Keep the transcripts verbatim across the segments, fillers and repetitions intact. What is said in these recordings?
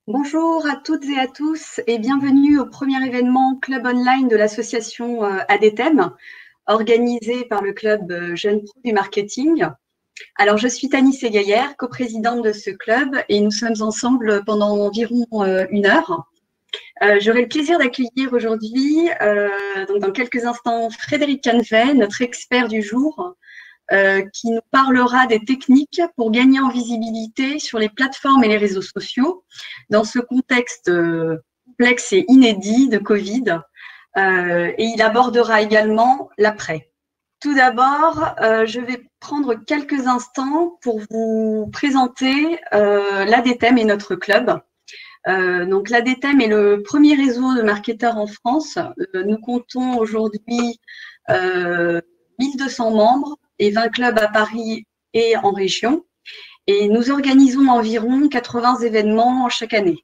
Bonjour à toutes et à tous et bienvenue au premier événement Club Online de l'association ADTEM, organisé par le Club Jeunes Pro du Marketing. Alors, je suis Tani Ségaillère, coprésidente de ce club et nous sommes ensemble pendant environ une heure. Euh, J'aurai le plaisir d'accueillir aujourd'hui, euh, donc dans quelques instants, Frédéric Canvet, notre expert du jour, Euh, qui nous parlera des techniques pour gagner en visibilité sur les plateformes et les réseaux sociaux dans ce contexte euh, complexe et inédit de Covid. Euh, et il abordera également l'après. Tout d'abord, euh, je vais prendre quelques instants pour vous présenter euh, l'ADTEM et notre club. Euh, donc l'ADTEM est le premier réseau de marketeurs en France. Euh, nous comptons aujourd'hui euh, mille deux cents membres et vingt clubs à Paris et en région. Et nous organisons environ quatre-vingts événements chaque année.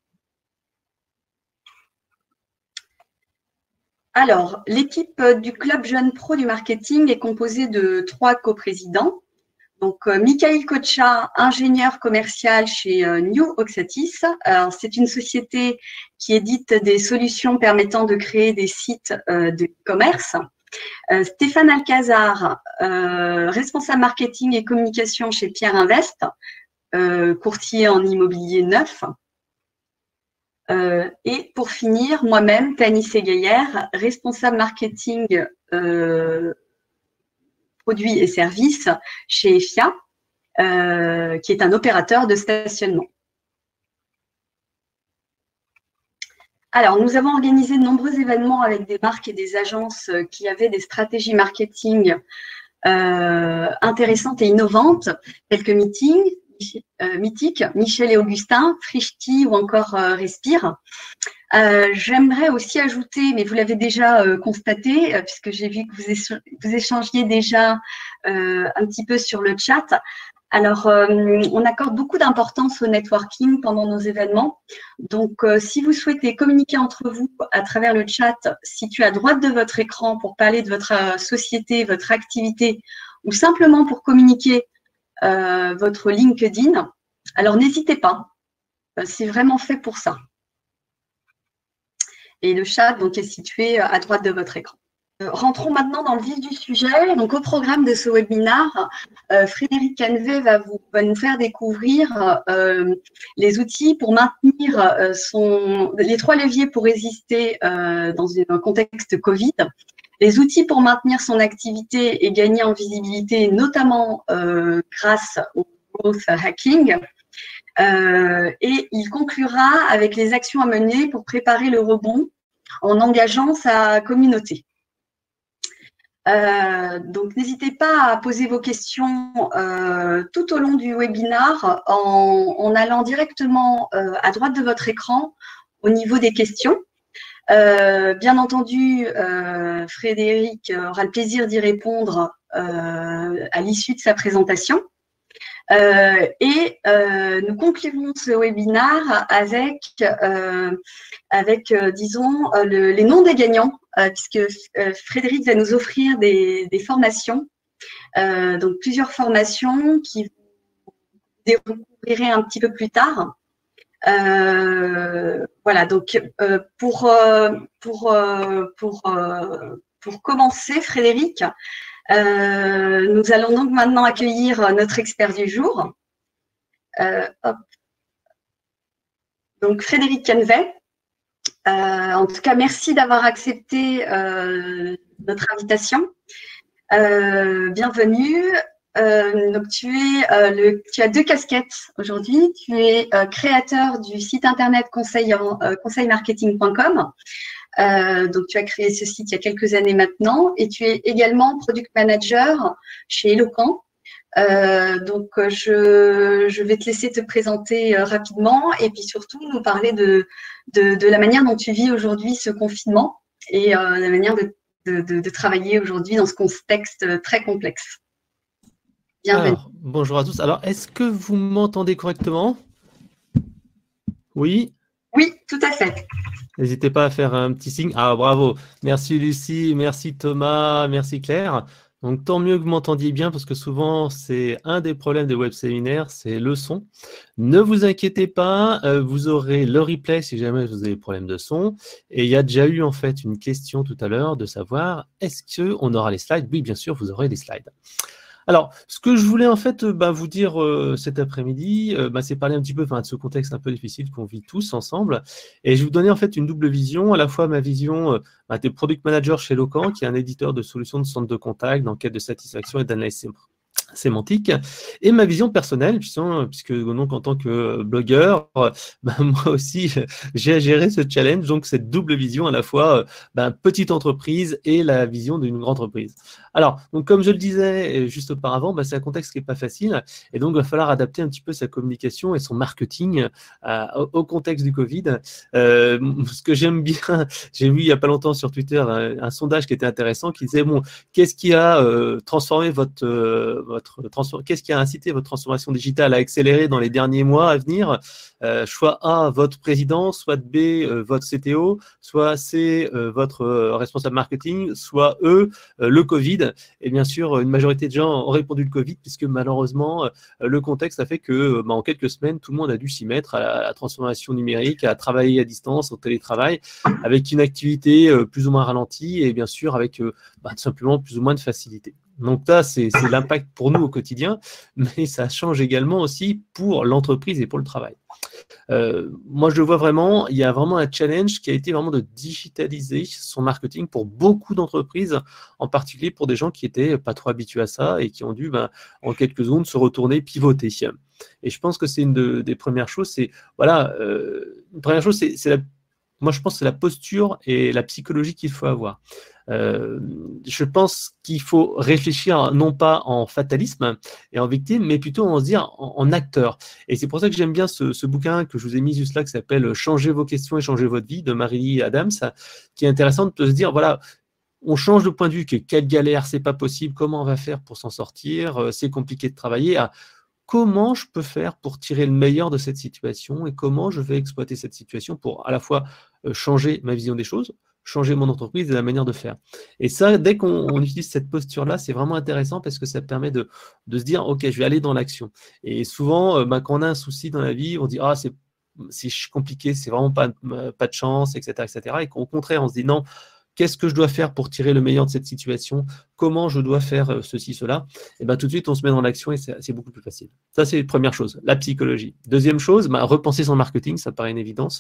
Alors, l'équipe du Club Jeunes Pro du Marketing est composée de trois coprésidents. Donc, euh, Michael Kocha, ingénieur commercial chez euh, New Oxatis. C'est une société qui édite des solutions permettant de créer des sites euh, de commerce. Euh, Stéphane Alcazar, euh, responsable marketing et communication chez Pierre Invest, euh, courtier en immobilier neuf. Euh, et pour finir, moi-même, Tani Ségaillère, responsable marketing euh, produits et services chez E F I A, euh, qui est un opérateur de stationnement. Alors, nous avons organisé de nombreux événements avec des marques et des agences qui avaient des stratégies marketing euh, intéressantes et innovantes, telles que Meeting, euh, Mythique, Michel et Augustin, Frishti ou encore euh, Respire. Euh, J'aimerais aussi ajouter, mais vous l'avez déjà euh, constaté, euh, puisque j'ai vu que vous, vous échangiez déjà euh, un petit peu sur le chat. Alors, euh, on accorde beaucoup d'importance au networking pendant nos événements. Donc, euh, si vous souhaitez communiquer entre vous à travers le chat situé à droite de votre écran pour parler de votre euh, société, votre activité, ou simplement pour communiquer euh, votre LinkedIn, alors n'hésitez pas. C'est vraiment fait pour ça. Et le chat donc, est situé à droite de votre écran. Rentrons maintenant dans le vif du sujet. Donc, au programme de ce webinaire, euh, Frédéric Canvet va, vous, va nous faire découvrir euh, les outils pour maintenir euh, son, les trois leviers pour résister euh, dans un contexte Covid, les outils pour maintenir son activité et gagner en visibilité, notamment euh, grâce au growth hacking. Euh, et il conclura avec les actions à mener pour préparer le rebond en engageant sa communauté. Euh, donc, n'hésitez pas à poser vos questions euh, tout au long du webinaire en, en allant directement euh, à droite de votre écran au niveau des questions. Euh, bien entendu, euh, Frédéric aura le plaisir d'y répondre euh, à l'issue de sa présentation. Euh, et euh, nous conclurons ce webinaire avec, euh, avec euh, disons, euh, le, les noms des gagnants, euh, puisque euh, Frédéric va nous offrir des, des formations, euh, donc plusieurs formations qui vous découvrirez un petit peu plus tard. Euh, voilà, donc euh, pour, euh, pour, euh, pour, euh, pour commencer, Frédéric, Euh, nous allons donc maintenant accueillir notre expert du jour. Euh, hop. Donc, Frédéric Canvet. Euh, en tout cas, merci d'avoir accepté euh, notre invitation. Euh, bienvenue. Euh, donc, tu, es, euh, le, tu as deux casquettes aujourd'hui. Tu es euh, créateur du site internet conseil, euh, conseil marketing point com. Euh, donc, tu as créé ce site il y a quelques années maintenant et tu es également product manager chez Eloquent. Euh, donc, je, je vais te laisser te présenter euh, rapidement et puis surtout nous parler de, de, de la manière dont tu vis aujourd'hui ce confinement et euh, la manière de, de, de, de travailler aujourd'hui dans ce contexte très complexe. Bienvenue. Alors, bonjour à tous. Alors, est-ce que vous m'entendez correctement? Oui? Oui, tout à fait. N'hésitez pas à faire un petit signe. Ah, bravo. Merci Lucie, merci Thomas, merci Claire. Donc, tant mieux que vous m'entendiez bien, parce que souvent, c'est un des problèmes des web séminaires, c'est le son. Ne vous inquiétez pas, euh, vous aurez le replay si jamais vous avez des problèmes de son. Et il y a déjà eu en fait une question tout à l'heure de savoir, est-ce qu'on aura les slides? Oui, bien sûr, vous aurez les slides. Alors, ce que je voulais en fait bah, vous dire euh, cet après-midi, euh, bah, c'est parler un petit peu de ce contexte un peu difficile qu'on vit tous ensemble. Et je vais vous donner en fait une double vision, à la fois ma vision euh, bah, des product managers chez Locan, qui est un éditeur de solutions de centre de contact, d'enquête de satisfaction et d'analyse sémantique, et ma vision personnelle, puisque donc en tant que blogueur, ben moi aussi j'ai à gérer ce challenge, donc cette double vision à la fois ben, petite entreprise et la vision d'une grande entreprise. Alors, donc comme je le disais juste auparavant, ben, c'est un contexte qui n'est pas facile, et donc il va falloir adapter un petit peu sa communication et son marketing euh, au, au contexte du Covid. Euh, ce que j'aime bien, j'ai vu il n'y a pas longtemps sur Twitter un, un sondage qui était intéressant, qui disait, bon, qu'est-ce qui a euh, transformé votre, euh, votre Qu'est-ce qui a incité votre transformation digitale à accélérer dans les derniers mois à venir? euh, Choix A, votre président, soit B, euh, votre C T O, soit C, euh, votre euh, responsable marketing, soit E, euh, le Covid. Et bien sûr, une majorité de gens ont répondu le Covid, puisque malheureusement, euh, le contexte a fait que bah, en quelques semaines, tout le monde a dû s'y mettre à la, à la transformation numérique, à travailler à distance, au télétravail, avec une activité euh, plus ou moins ralentie et bien sûr avec euh, bah, tout simplement plus ou moins de facilité. Donc ça, c'est l'impact pour nous au quotidien, mais ça change également aussi pour l'entreprise et pour le travail. Euh, moi, je le vois vraiment, il y a vraiment un challenge qui a été vraiment de digitaliser son marketing pour beaucoup d'entreprises, en particulier pour des gens qui n'étaient pas trop habitués à ça et qui ont dû, ben, en quelques secondes, se retourner, pivoter. Et je pense que c'est une de, des premières choses, c'est, voilà, euh, une première chose, c'est la, moi, je pense que c'est la posture et la psychologie qu'il faut avoir. Euh, je pense qu'il faut réfléchir non pas en fatalisme et en victime, mais plutôt en se dire en, en acteur. Et c'est pour ça que j'aime bien ce, ce bouquin que je vous ai mis juste là, qui s'appelle « Changez vos questions et changez votre vie » de Marie Adams, qui est intéressant de se dire, voilà, on change de point de vue, que quelle galère, c'est pas possible, comment on va faire pour s'en sortir, c'est compliqué de travailler, à comment je peux faire pour tirer le meilleur de cette situation et comment je vais exploiter cette situation pour à la fois changer ma vision des choses, changer mon entreprise et la manière de faire. Et ça, dès qu'on utilise cette posture-là, c'est vraiment intéressant parce que ça permet de, de se dire, OK, je vais aller dans l'action. Et souvent, bah, quand on a un souci dans la vie, on dit, ah, c'est compliqué, c'est vraiment pas, pas de chance, et cetera, et cetera. Et qu'au contraire, on se dit, non, qu'est-ce que je dois faire pour tirer le meilleur de cette situation? Comment je dois faire ceci, cela? Et bien tout de suite, on se met dans l'action et c'est beaucoup plus facile. Ça, c'est la première chose, la psychologie. Deuxième chose, bah, repenser son marketing, ça paraît une évidence.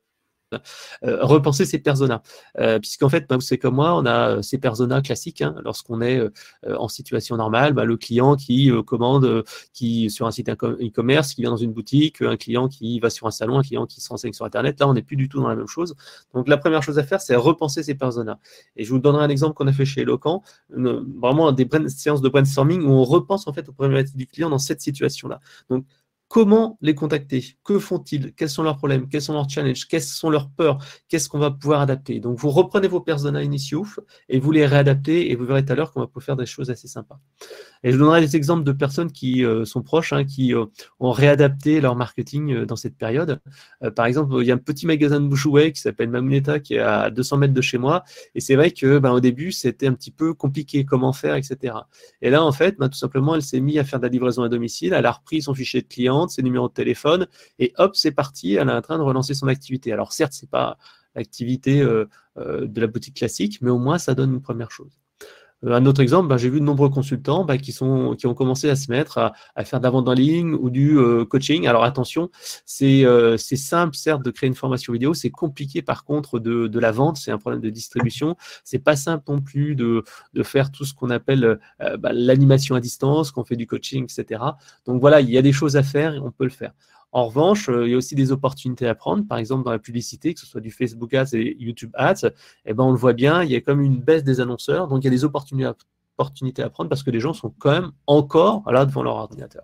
Euh, repenser ses personas. Euh, Puisqu'en fait, bah, c'est comme moi, on a ces personas classiques. Hein, lorsqu'on est euh, en situation normale, bah, le client qui euh, commande euh, qui, sur un site e-commerce, qui vient dans une boutique, un client qui va sur un salon, un client qui se renseigne sur Internet. Là, on n'est plus du tout dans la même chose. Donc, la première chose à faire, c'est repenser ces personas. Et je vous donnerai un exemple qu'on a fait chez Locan, une, vraiment des séances de brainstorming où on repense en fait aux problématiques du client dans cette situation-là. Donc, comment les contacter? Que font-ils? Quels sont leurs problèmes? Quels sont leurs challenges? Quelles sont leurs peurs? Qu'est-ce qu'on va pouvoir adapter? Donc, vous reprenez vos personas initiaux et vous les réadaptez et vous verrez tout à l'heure qu'on va pouvoir faire des choses assez sympas. Et je vous donnerai des exemples de personnes qui euh, sont proches, hein, qui euh, ont réadapté leur marketing euh, dans cette période. Euh, par exemple, il y a un petit magasin de jouets qui s'appelle Mamuneta, qui est à deux cents mètres de chez moi. Et c'est vrai que ben, au début, c'était un petit peu compliqué, comment faire, et cetera. Et là, en fait, ben, tout simplement, elle s'est mise à faire de la livraison à domicile. Elle a repris son fichier de cliente, ses numéros de téléphone, et hop, c'est parti. Elle est en train de relancer son activité. Alors certes, c'est pas l'activité euh, euh, de la boutique classique, mais au moins, ça donne une première chose. Un autre exemple, ben, j'ai vu de nombreux consultants ben, qui, sont, qui ont commencé à se mettre à, à faire de la vente en ligne ou du euh, coaching. Alors attention, c'est euh, simple certes de créer une formation vidéo, c'est compliqué par contre de, de la vente, c'est un problème de distribution. C'est pas simple non plus de, de faire tout ce qu'on appelle euh, ben, l'animation à distance, qu'on fait du coaching, et cetera. Donc voilà, il y a des choses à faire et on peut le faire. En revanche, euh, il y a aussi des opportunités à prendre. Par exemple, dans la publicité, que ce soit du Facebook Ads et YouTube Ads, eh ben, on le voit bien, il y a comme une baisse des annonceurs. Donc, il y a des opportunités à, opportunités à prendre parce que les gens sont quand même encore là devant leur ordinateur.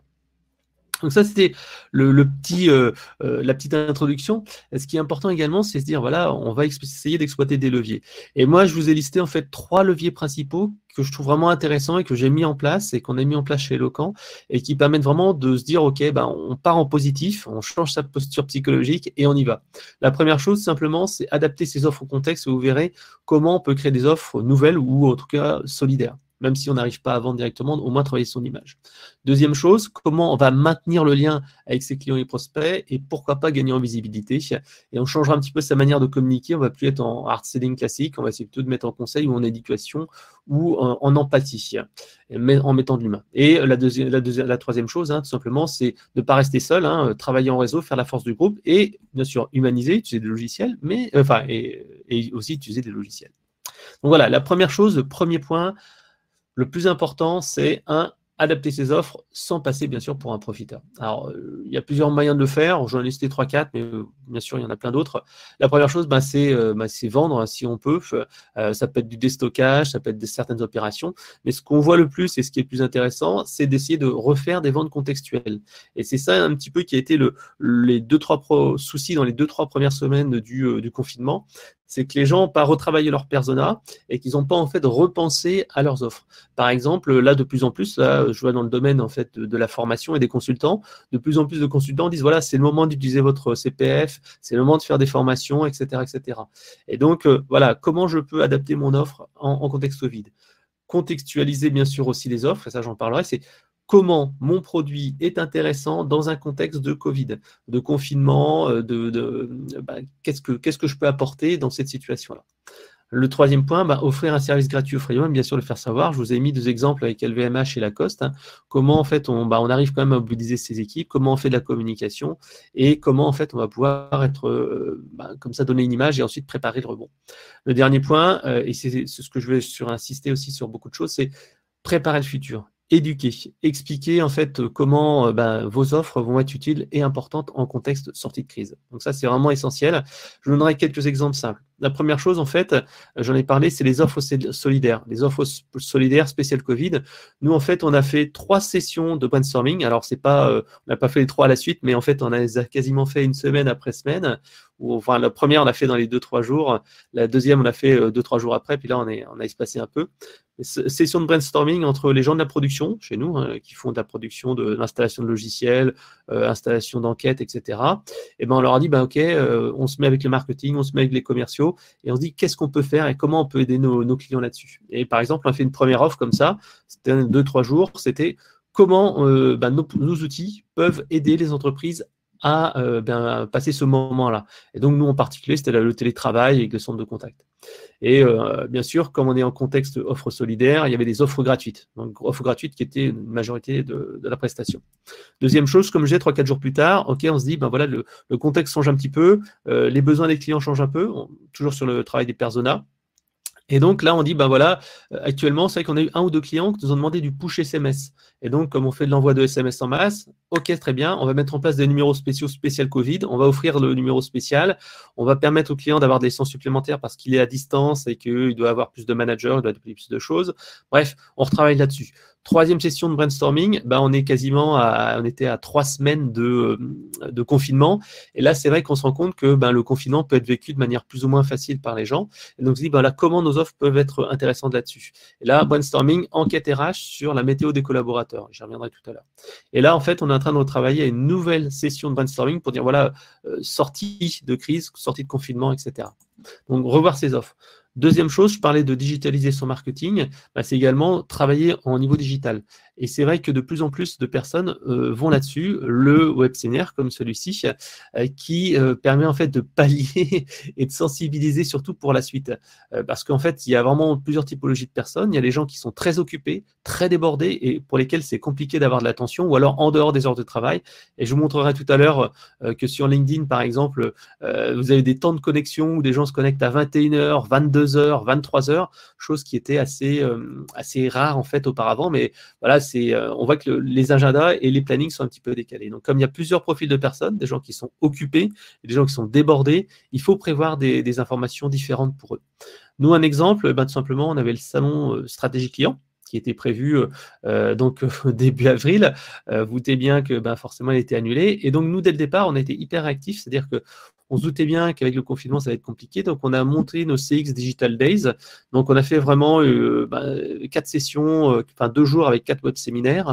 Donc ça, c'était le, le petit, euh, euh, la petite introduction. Et ce qui est important également, c'est de se dire, voilà, on va essayer d'exploiter des leviers. Et moi, je vous ai listé en fait trois leviers principaux que je trouve vraiment intéressants et que j'ai mis en place et qu'on a mis en place chez Locan et qui permettent vraiment de se dire, OK, ben, on part en positif, on change sa posture psychologique et on y va. La première chose, simplement, c'est adapter ses offres au contexte et vous verrez comment on peut créer des offres nouvelles ou en tout cas solidaires. même si on n'arrive pas à vendre directement, au moins travailler son image. Deuxième chose, comment on va maintenir le lien avec ses clients et prospects et pourquoi pas gagner en visibilité. Et on changera un petit peu sa manière de communiquer, on ne va plus être en hard selling classique, on va essayer plutôt de mettre en conseil ou en éducation ou en, en empathie, en mettant de l'humain. Et la, deuxième, la, deuxième, la troisième chose, hein, tout simplement, c'est de ne pas rester seul, hein, travailler en réseau, faire la force du groupe et bien sûr humaniser, utiliser des logiciels, mais euh, enfin et, et aussi utiliser des logiciels. Donc voilà, la première chose, le premier point, le plus important, c'est un, adapter ses offres sans passer bien sûr pour un profiteur. Alors, euh, il y a plusieurs moyens de le faire, j'en ai listé trois quatre, mais euh, bien sûr, il y en a plein d'autres. La première chose, bah, c'est euh, bah, vendre, hein, si on peut. Euh, ça peut être du déstockage, ça peut être de certaines opérations, mais ce qu'on voit le plus et ce qui est le plus intéressant, c'est d'essayer de refaire des ventes contextuelles. Et c'est ça un petit peu qui a été le, les deux, trois pro soucis dans les deux, trois premières semaines du, euh, du confinement. C'est que les gens n'ont pas retravaillé leur persona et qu'ils n'ont pas en fait repensé à leurs offres. Par exemple, là de plus en plus, là, je vois dans le domaine en fait de la formation et des consultants, de plus en plus de consultants disent voilà, c'est le moment d'utiliser votre C P F, c'est le moment de faire des formations, et cetera, et cetera. Et donc euh, voilà, comment je peux adapter mon offre en, en contexte Covid. Contextualiser bien sûr aussi les offres, et ça j'en parlerai, c'est comment mon produit est intéressant dans un contexte de Covid, de confinement, de, de bah, qu'est-ce que, qu'est-ce que je peux apporter dans cette situation-là. Le troisième point, bah, offrir un service gratuit au freemium, bien sûr le faire savoir. Je vous ai mis deux exemples avec L V M H et Lacoste. Hein. Comment en fait on, bah, on arrive quand même à mobiliser ces équipes, comment on fait de la communication et comment en fait on va pouvoir être euh, bah, comme ça donner une image et ensuite préparer le rebond. Le dernier point, euh, et c'est ce que je vais sur insister aussi sur beaucoup de choses, c'est préparer le futur. Éduquer, expliquer en fait comment euh, ben, vos offres vont être utiles et importantes en contexte sortie de crise. Donc ça, c'est vraiment essentiel. Je vous donnerai quelques exemples simples. La première chose, en fait, j'en ai parlé, c'est les offres solidaires. Les offres solidaires spéciales Covid. Nous, en fait, on a fait trois sessions de brainstorming. Alors, c'est pas, euh, on n'a pas fait les trois à la suite, mais en fait, on a quasiment fait une semaine après semaine. Ou, enfin, la première, on l'a fait dans les deux, trois jours. La deuxième, on l'a fait euh, deux, trois jours après. Puis là, on, est, on a espacé un peu. Session de brainstorming entre les gens de la production, chez nous, hein, qui font de la production de l'installation de logiciels, euh, installation d'enquêtes, et cetera. Et ben on leur a dit, ben, OK, euh, on se met avec le marketing, on se met avec les commerciaux, et on se dit qu'est-ce qu'on peut faire et comment on peut aider nos, nos clients là-dessus. Et par exemple, on a fait une première offre comme ça, c'était deux, trois jours, c'était comment euh, ben, nos, nos outils peuvent aider les entreprises à euh, ben, passer ce moment-là. Et donc, nous, en particulier, c'était le télétravail avec le centre de contact. Et euh, bien sûr, comme on est en contexte offre solidaire, il y avait des offres gratuites. Donc, offres gratuites qui étaient une majorité de, de la prestation. Deuxième chose, comme je disais, trois, quatre jours plus tard, OK, on se dit, ben voilà, le, le contexte change un petit peu, euh, les besoins des clients changent un peu, on, toujours sur le travail des personas. Et donc là, on dit, ben voilà, actuellement, c'est vrai qu'on a eu un ou deux clients qui nous ont demandé du push S M S. Et donc, comme on fait de l'envoi de S M S en masse, OK, très bien, on va mettre en place des numéros spéciaux spécial Covid, on va offrir le numéro spécial, on va permettre au client d'avoir des licences supplémentaires parce qu'il est à distance et qu'il doit avoir plus de managers, il doit avoir plus de choses. Bref, on retravaille là-dessus. Troisième session de brainstorming, ben on est quasiment à, on était à trois semaines de, de confinement. Et là, c'est vrai qu'on se rend compte que ben, le confinement peut être vécu de manière plus ou moins facile par les gens. Et donc, on se dit, ben là, comment nos offres peuvent être intéressantes là-dessus. Et là, brainstorming, enquête R H sur la météo des collaborateurs. J'y reviendrai tout à l'heure. Et là, en fait, on est en train de retravailler à une nouvelle session de brainstorming pour dire, voilà, euh, sortie de crise, sortie de confinement, et cetera. Donc, revoir ces offres. Deuxième chose, je parlais de digitaliser son marketing, bah, c'est également travailler en niveau digital. Et c'est vrai que de plus en plus de personnes euh, vont là-dessus. Le web séminaire comme celui-ci, euh, qui euh, permet en fait de pallier et de sensibiliser surtout pour la suite. Euh, parce qu'en fait, il y a vraiment plusieurs typologies de personnes. Il y a les gens qui sont très occupés, très débordés et pour lesquels c'est compliqué d'avoir de l'attention ou alors en dehors des heures de travail. Et je vous montrerai tout à l'heure euh, que sur LinkedIn, par exemple, euh, vous avez des temps de connexion où des gens se connectent à vingt et une heures, vingt-deux heures, vingt-trois heures, chose qui était assez, euh, assez rare en fait auparavant. Mais voilà, c'est, euh, on voit que le, les agendas et les plannings sont un petit peu décalés. Donc, comme il y a plusieurs profils de personnes, des gens qui sont occupés et des gens qui sont débordés, il faut prévoir des, des informations différentes pour eux. Nous, un exemple, ben, tout simplement, on avait le salon euh, stratégie client qui était prévu euh, donc début avril. Euh, vous doutez bien que ben, forcément, il a été annulé. Et donc, nous, dès le départ, on a été hyper actifs, c'est-à-dire que on se doutait bien qu'avec le confinement, ça va être compliqué. Donc, on a monté nos C X Digital Days. Donc, on a fait vraiment euh, bah, quatre sessions, euh, enfin deux jours avec quatre web séminaires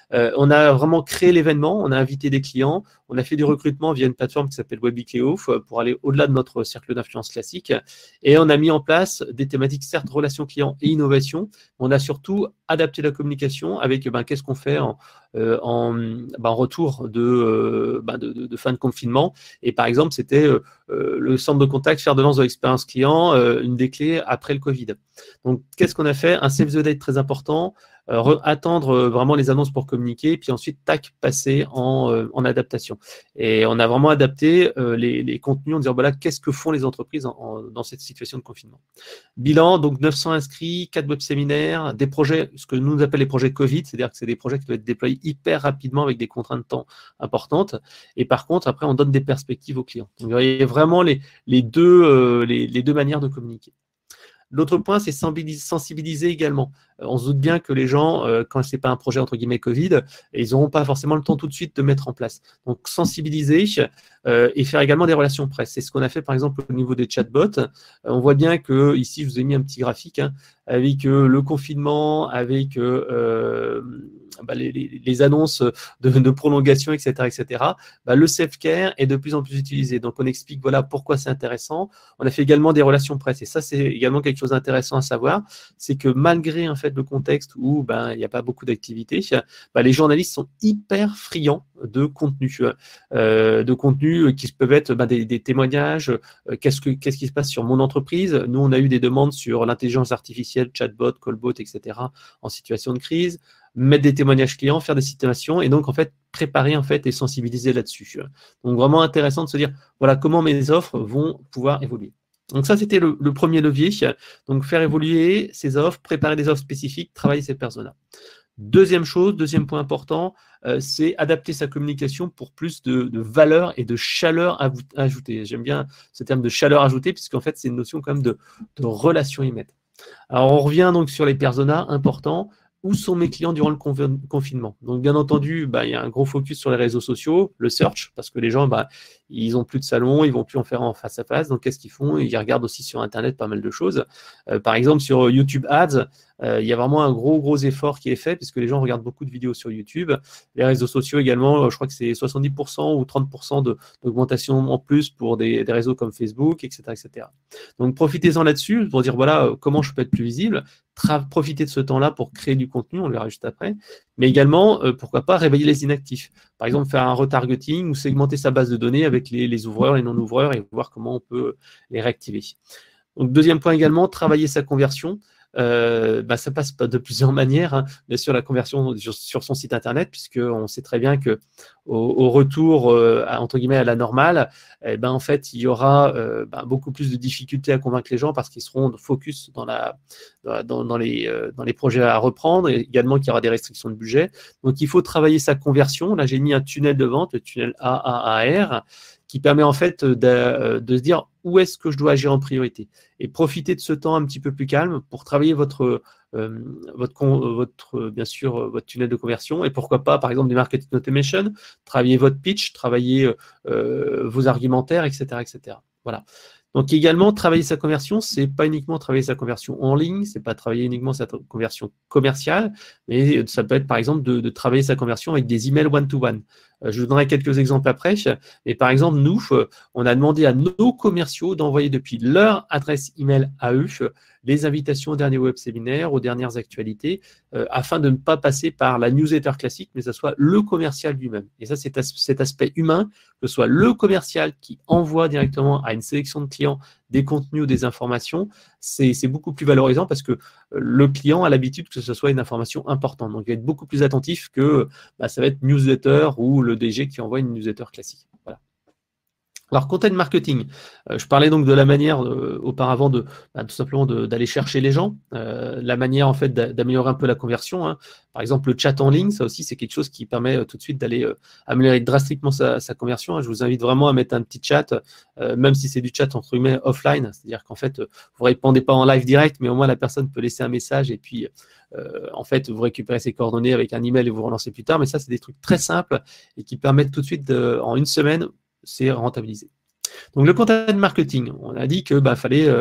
Euh, on a vraiment créé l'événement, on a invité des clients, on a fait du recrutement via une plateforme qui s'appelle Webikeo pour aller au-delà de notre cercle d'influence classique. Et on a mis en place des thématiques, certes, relations clients et innovation. On a surtout adapté la communication avec ben, qu'est-ce qu'on fait en, euh, en, ben, en retour de, euh, ben, de, de, de fin de confinement. Et par exemple, c'était euh, le centre de contact, faire de lance de l'expérience client, euh, une des clés après le Covid. Donc, qu'est-ce qu'on a fait? Un save the date très important. Euh, attendre euh, vraiment les annonces pour communiquer, puis ensuite, tac, passer en, euh, en adaptation. Et on a vraiment adapté euh, les, les contenus en disant, voilà, qu'est-ce que font les entreprises en, en, dans cette situation de confinement. Bilan, donc neuf cents inscrits, quatre web séminaires, des projets, ce que nous on appelle les projets Covid, c'est-à-dire que c'est des projets qui doivent être déployés hyper rapidement avec des contraintes de temps importantes. Et par contre, après, on donne des perspectives aux clients. Donc, il y a vraiment les, les, deux, euh, les, les deux manières de communiquer. L'autre point, c'est sensibiliser également. On se doute bien que les gens, euh, quand ce n'est pas un projet entre guillemets Covid, ils n'auront pas forcément le temps tout de suite de mettre en place. Donc, sensibiliser euh, et faire également des relations presse. C'est ce qu'on a fait par exemple au niveau des chatbots. Euh, on voit bien que ici, je vous ai mis un petit graphique hein, avec euh, le confinement, avec euh, bah, les, les, les annonces de, de prolongation, et cetera, et cetera. Bah, le self-care est de plus en plus utilisé. Donc, on explique voilà pourquoi c'est intéressant. On a fait également des relations presse. Et ça, c'est également quelque chose d'intéressant à savoir. C'est que malgré en fait, le contexte où ben, il n'y a pas beaucoup d'activité, ben, les journalistes sont hyper friands de contenu, euh, de contenu qui peuvent être ben, des, des témoignages, euh, qu'est-ce, que, qu'est-ce qui se passe sur mon entreprise. Nous, on a eu des demandes sur l'intelligence artificielle, chatbot, callbot, et cetera en situation de crise, mettre des témoignages clients, faire des citations et donc en fait préparer en fait et sensibiliser là-dessus. Donc vraiment intéressant de se dire voilà comment mes offres vont pouvoir évoluer. Donc ça, c'était le, le premier levier. Donc faire évoluer ces offres, préparer des offres spécifiques, travailler ces personas. Deuxième chose, deuxième point important, euh, c'est adapter sa communication pour plus de, de valeur et de chaleur ajoutée. J'aime bien ce terme de chaleur ajoutée, puisqu'en fait, c'est une notion quand même de, de relation humaine. Alors, on revient donc sur les personas importants. Où sont mes clients durant le confinement? Donc, bien entendu, bah, il y a un gros focus sur les réseaux sociaux, le search, parce que les gens, bah, ils n'ont plus de salon, ils ne vont plus en faire en face à face. Donc, qu'est-ce qu'ils font? Ils regardent aussi sur Internet pas mal de choses. Euh, par exemple, sur YouTube Ads, euh, il y a vraiment un gros, gros effort qui est fait, puisque les gens regardent beaucoup de vidéos sur YouTube. Les réseaux sociaux également, je crois que c'est soixante-dix pour cent ou trente pour cent de, d'augmentation en plus pour des, des réseaux comme Facebook, et cetera, et cetera. Donc, profitez-en là-dessus pour dire, voilà, comment je peux être plus visible. Profiter de ce temps-là pour créer du contenu, on le verra juste après, mais également, euh, pourquoi pas, réveiller les inactifs. Par exemple, faire un retargeting ou segmenter sa base de données avec les, les ouvreurs, les non-ouvreurs et voir comment on peut les réactiver. Donc, deuxième point également, travailler sa conversion. Euh, bah, ça passe de plusieurs manières, hein. Bien sûr la conversion sur, sur son site internet, puisqu'on sait très bien que au, au retour euh, à, entre guillemets à la normale, eh ben, en fait il y aura euh, bah, beaucoup plus de difficultés à convaincre les gens parce qu'ils seront focus dans, la, dans, dans, les, euh, dans les projets à reprendre, et également qu'il y aura des restrictions de budget. Donc il faut travailler sa conversion. Là j'ai mis un tunnel de vente, le tunnel A A A R, qui permet en fait de, de se dire où est-ce que je dois agir en priorité et profiter de ce temps un petit peu plus calme pour travailler votre, euh, votre, votre, bien sûr, votre tunnel de conversion et pourquoi pas, par exemple, du marketing automation, travailler votre pitch, travailler euh, vos argumentaires, et cetera, et cetera. Voilà. Donc également, travailler sa conversion, c'est pas uniquement travailler sa conversion en ligne, c'est pas travailler uniquement sa conversion commerciale, mais ça peut être par exemple de, de travailler sa conversion avec des emails one-to-one. Euh, je vous donnerai quelques exemples après. Mais par exemple, nous, on a demandé à nos commerciaux d'envoyer depuis leur adresse email à eux les invitations aux derniers web séminaires, aux dernières actualités, euh, afin de ne pas passer par la newsletter classique, mais que ce soit le commercial lui-même. Et ça, c'est as- cet aspect humain, que ce soit le commercial qui envoie directement à une sélection de clients des contenus ou des informations, c'est c'est beaucoup plus valorisant parce que le client a l'habitude que ce soit une information importante. Donc, il va être beaucoup plus attentif que bah, ça va être newsletter ou le D G qui envoie une newsletter classique. Voilà. Alors, content marketing, euh, je parlais donc de la manière euh, auparavant de bah, tout simplement d'aller chercher les gens, euh, la manière en fait d'améliorer un peu la conversion. Hein. Par exemple, le chat en ligne, ça aussi c'est quelque chose qui permet euh, tout de suite d'aller euh, améliorer drastiquement sa, sa conversion. Hein. Je vous invite vraiment à mettre un petit chat, euh, même si c'est du chat entre guillemets offline, c'est-à-dire qu'en fait vous ne répondez pas en live direct, mais au moins la personne peut laisser un message et puis euh, en fait vous récupérez ses coordonnées avec un email et vous relancez plus tard. Mais ça c'est des trucs très simples et qui permettent tout de suite de, en une semaine c'est rentabilisé. Donc, le content marketing, on a dit qu'il bah, fallait euh,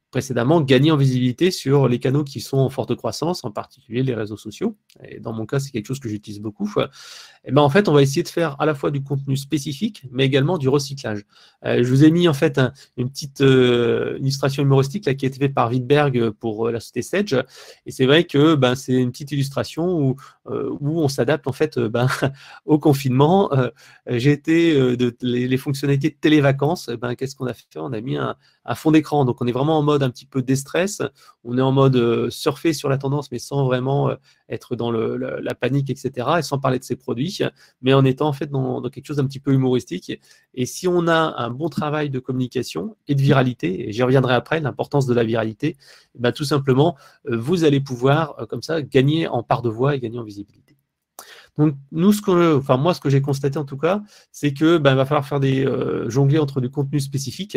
précédemment, gagner en visibilité sur les canaux qui sont en forte croissance, en particulier les réseaux sociaux. Et dans mon cas, c'est quelque chose que j'utilise beaucoup. Et ben, en fait, on va essayer de faire à la fois du contenu spécifique, mais également du recyclage. Euh, je vous ai mis en fait un, une petite euh, illustration humoristique là, qui a été faite par Wittberg pour euh, la société Sage. Et c'est vrai que ben, c'est une petite illustration où, euh, où on s'adapte en fait ben, au confinement. Euh, J'ai été euh, de les, les fonctionnalités de télévacances. Ben, qu'est-ce qu'on a fait? On a mis un, un fond d'écran. Donc, on est vraiment en mode un petit peu déstress. On est en mode euh, surfer sur la tendance, mais sans vraiment euh, être dans le, la, la panique, et cetera. Et sans parler de ses produits, mais en étant en fait dans, dans quelque chose d'un petit peu humoristique. Et si on a un bon travail de communication et de viralité, et j'y reviendrai après, l'importance de la viralité, ben, tout simplement, euh, vous allez pouvoir, euh, comme ça, gagner en part de voix et gagner en visibilité. Donc, nous, ce que, enfin, moi, ce que j'ai constaté en tout cas, c'est que ben, il va falloir faire des euh, jongler entre du contenu spécifique,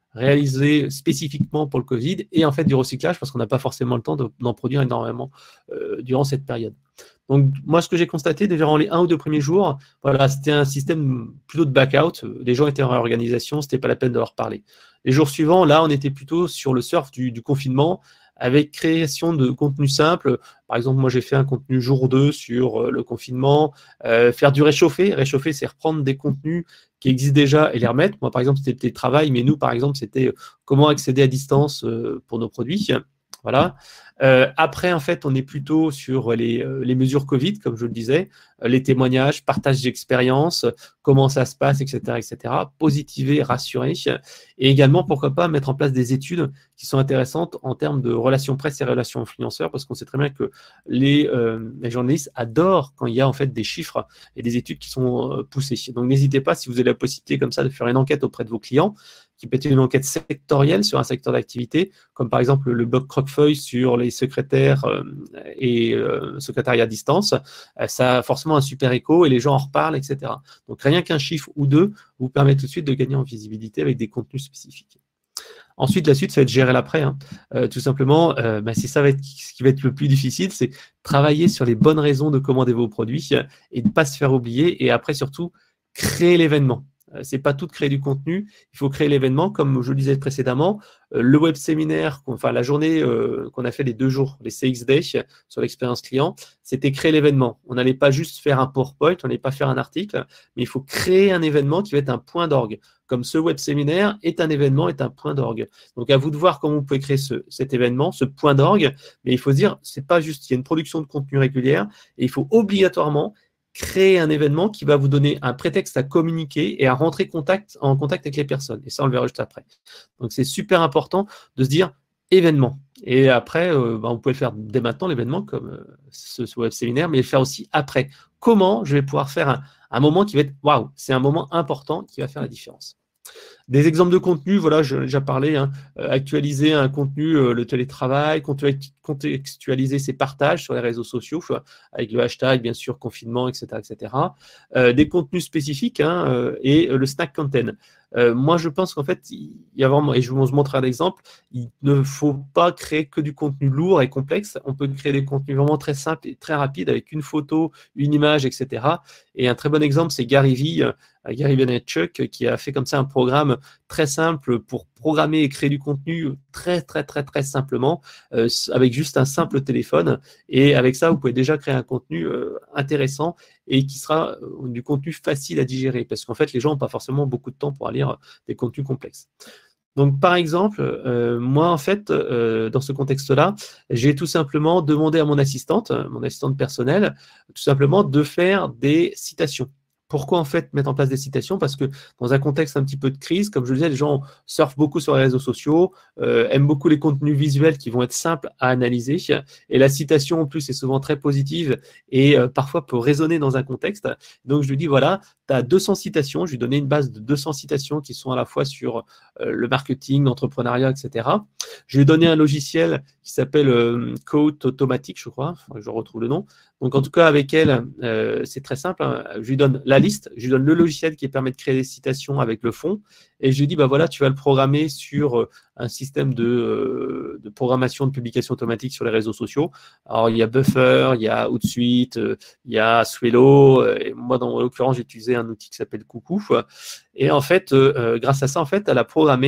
réalisé spécifiquement pour le Covid, et en fait du recyclage, parce qu'on n'a pas forcément le temps d'en produire énormément euh, durant cette période. Donc, moi, ce que j'ai constaté, durant les un ou deux premiers jours, voilà, c'était un système plutôt de back-out. Les gens étaient en réorganisation, ce n'était pas la peine de leur parler. Les jours suivants, là, on était plutôt sur le surf du, du confinement, avec création de contenu simple. Par exemple, moi, j'ai fait un contenu jour deux sur le confinement, euh, faire du réchauffé. Réchauffer, c'est reprendre des contenus qui existent déjà et les remettre. Moi, par exemple, c'était le télétravail, mais nous, par exemple, c'était comment accéder à distance euh, pour nos produits. Voilà. Euh, après, en fait, on est plutôt sur les, euh, les mesures Covid, comme je le disais, euh, les témoignages, partage d'expérience, comment ça se passe, et cetera, et cetera. Positiver, rassurer, et également, pourquoi pas, mettre en place des études qui sont intéressantes en termes de relations presse et relations influenceurs, parce qu'on sait très bien que les, euh, les journalistes adorent quand il y a en fait des chiffres et des études qui sont euh, poussées. Donc, n'hésitez pas, si vous avez la possibilité comme ça de faire une enquête auprès de vos clients, qui peut être une enquête sectorielle sur un secteur d'activité, comme par exemple le blog Croquefeuille sur les secrétaires euh, et euh, secrétariat à distance. Euh, ça a forcément un super écho et les gens en reparlent, et cetera. Donc, rien qu'un chiffre ou deux vous permet tout de suite de gagner en visibilité avec des contenus spécifiques. Ensuite, la suite, ça va être gérer l'après. Hein. Euh, tout simplement, euh, bah, si ça va être ce qui va être le plus difficile, c'est travailler sur les bonnes raisons de commander vos produits et de ne pas se faire oublier. Et après, surtout, créer l'événement. Euh, c'est pas tout de créer du contenu, il faut créer l'événement, comme je le disais précédemment. Euh, le web séminaire, enfin la journée euh, qu'on a fait les deux jours, les C X Day sur l'expérience client, c'était créer l'événement. On n'allait pas juste faire un PowerPoint, on n'allait pas faire un article, mais il faut créer un événement qui va être un point d'orgue. Comme ce web séminaire est un événement, est un point d'orgue. Donc à vous de voir comment vous pouvez créer ce, cet événement, ce point d'orgue, mais il faut se dire, c'est pas juste, il y a une production de contenu régulière et il faut obligatoirement créer un événement qui va vous donner un prétexte à communiquer et à rentrer contact, en contact avec les personnes. Et ça, on le verra juste après. Donc, c'est super important de se dire événement. Et après, euh, bah, vous pouvez le faire dès maintenant, l'événement, comme euh, ce, ce web séminaire, mais le faire aussi après. Comment je vais pouvoir faire un, un moment qui va être, waouh, c'est un moment important qui va faire la différence. Des exemples de contenu, voilà, j'ai déjà parlé, hein, euh, actualiser un contenu, euh, le télétravail, contextualiser ses partages sur les réseaux sociaux, avec le hashtag, bien sûr, confinement, et cetera, et cetera. Euh, des contenus spécifiques hein, euh, et euh, le snack content. Euh, moi, je pense qu'en fait, il y a vraiment, et je vous montrer un exemple, il ne faut pas créer que du contenu lourd et complexe. On peut créer des contenus vraiment très simples et très rapides avec une photo, une image, et cetera. Et un très bon exemple, c'est Gary Vee, euh, Gary Vaynerchuk, qui a fait comme ça un programme très simple pour programmer et créer du contenu très, très, très, très simplement euh, avec juste un simple téléphone. Et avec ça, vous pouvez déjà créer un contenu euh, intéressant et qui sera euh, du contenu facile à digérer parce qu'en fait, les gens n'ont pas forcément beaucoup de temps pour lire des contenus complexes. Donc, par exemple, euh, moi, en fait, euh, dans ce contexte-là, j'ai tout simplement demandé à mon assistante, mon assistante personnelle, tout simplement de faire des citations. Pourquoi en fait mettre en place des citations? Parce que dans un contexte un petit peu de crise, comme je le disais, les gens surfent beaucoup sur les réseaux sociaux, euh, aiment beaucoup les contenus visuels qui vont être simples à analyser. Et la citation en plus est souvent très positive et euh, parfois peut résonner dans un contexte. Donc je lui dis voilà, tu as deux cents citations. Je lui ai donné une base de deux cents citations qui sont à la fois sur euh, le marketing, l'entrepreneuriat, et cetera. Je lui ai donné un logiciel qui s'appelle euh, Quote Automatique, je crois. Enfin, je retrouve le nom. Donc, en tout cas, avec elle, euh, c'est très simple. Hein. Je lui donne la liste, je lui donne le logiciel qui permet de créer des citations avec le fond. Et je lui dis, bah voilà, tu vas le programmer sur euh, un système de, euh, de programmation de publication automatique sur les réseaux sociaux. Alors, il y a Buffer, il y a Hootsuite, euh, il y a Swello. Euh, et moi, dans l'occurrence, j'ai utilisé un outil qui s'appelle Coucou. Et en fait, euh, grâce à ça, en fait, elle a programmé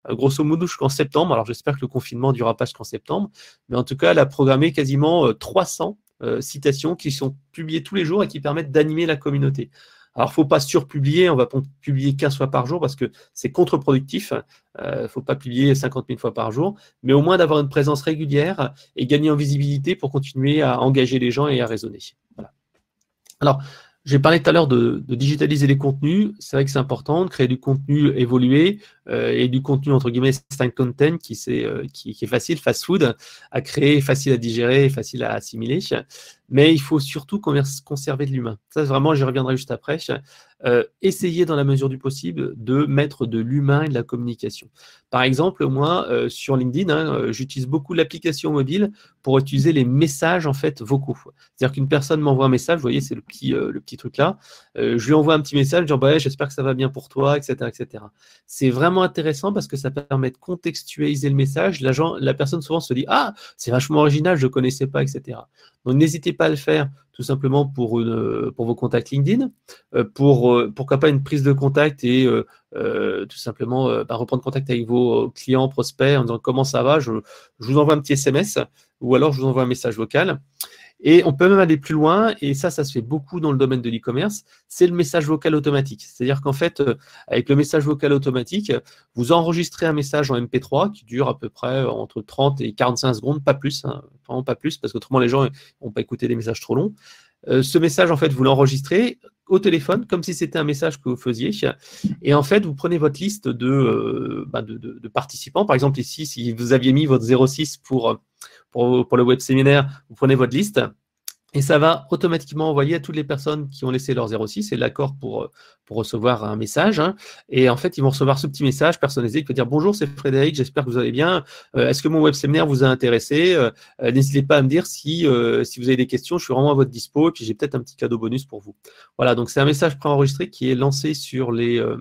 euh, grosso modo jusqu'en septembre. Alors j'espère que le confinement ne durera pas jusqu'en septembre, mais en tout cas, elle a programmé quasiment euh, trois cents euh, citations qui sont publiées tous les jours et qui permettent d'animer la communauté. Alors, il ne faut pas surpublier, on ne va pas publier quinze fois par jour parce que c'est contre-productif. Il euh, ne faut pas publier cinquante mille fois par jour, mais au moins d'avoir une présence régulière et gagner en visibilité pour continuer à engager les gens et à raisonner. Voilà. Alors, j'ai parlé tout à l'heure de, de digitaliser les contenus. C'est vrai que c'est important de créer du contenu évolué euh, et du contenu entre guillemets instant content qui, euh, qui, qui est facile, fast food à créer, facile à digérer, facile à assimiler. Mais il faut surtout conserver de l'humain. Ça, vraiment, j'y reviendrai juste après. Euh, essayer dans la mesure du possible de mettre de l'humain et de la communication. Par exemple, moi, euh, sur LinkedIn, hein, j'utilise beaucoup l'application mobile pour utiliser les messages en fait vocaux. C'est-à-dire qu'une personne m'envoie un message, vous voyez, c'est le petit, euh, le petit truc là. Euh, je lui envoie un petit message, disant bah, j'espère que ça va bien pour toi, et cetera, et cetera. C'est vraiment intéressant parce que ça permet de contextualiser le message. La, gens, la personne souvent se dit ah, c'est vachement original, je ne connaissais pas, et cetera. Donc n'hésitez pas à le faire tout simplement pour, une, pour vos contacts LinkedIn, pour euh, pourquoi pas une prise de contact et euh, euh, tout simplement euh, bah, reprendre contact avec vos clients, prospects en disant comment ça va, je, je vous envoie un petit S M S ou alors je vous envoie un message vocal. Et on peut même aller plus loin, et ça, ça se fait beaucoup dans le domaine de l'e-commerce, c'est le message vocal automatique. C'est-à-dire qu'en fait, euh, avec le message vocal automatique, vous enregistrez un message en M P trois qui dure à peu près entre trente et quarante-cinq secondes, pas plus, hein, vraiment pas plus, parce qu'autrement les gens ne vont pas écouter des messages trop longs. Euh, ce message, en fait, vous l'enregistrez au téléphone, comme si c'était un message que vous faisiez. Et en fait, vous prenez votre liste de, euh, bah de, de, de participants. Par exemple, ici, si vous aviez mis votre zéro six pour, pour, pour le web séminaire, vous prenez votre liste. Et ça va automatiquement envoyer à toutes les personnes qui ont laissé leur zéro six et l'accord pour, pour recevoir un message. Hein. Et en fait, ils vont recevoir ce petit message personnalisé qui peut dire « Bonjour, c'est Frédéric, j'espère que vous allez bien. Euh, Est-ce que mon web séminaire vous a intéressé euh, N'hésitez pas à me dire si, euh, si vous avez des questions, je suis vraiment à votre dispo et puis j'ai peut-être un petit cadeau bonus pour vous. » Voilà, donc c'est un message préenregistré qui est lancé sur les… Euh,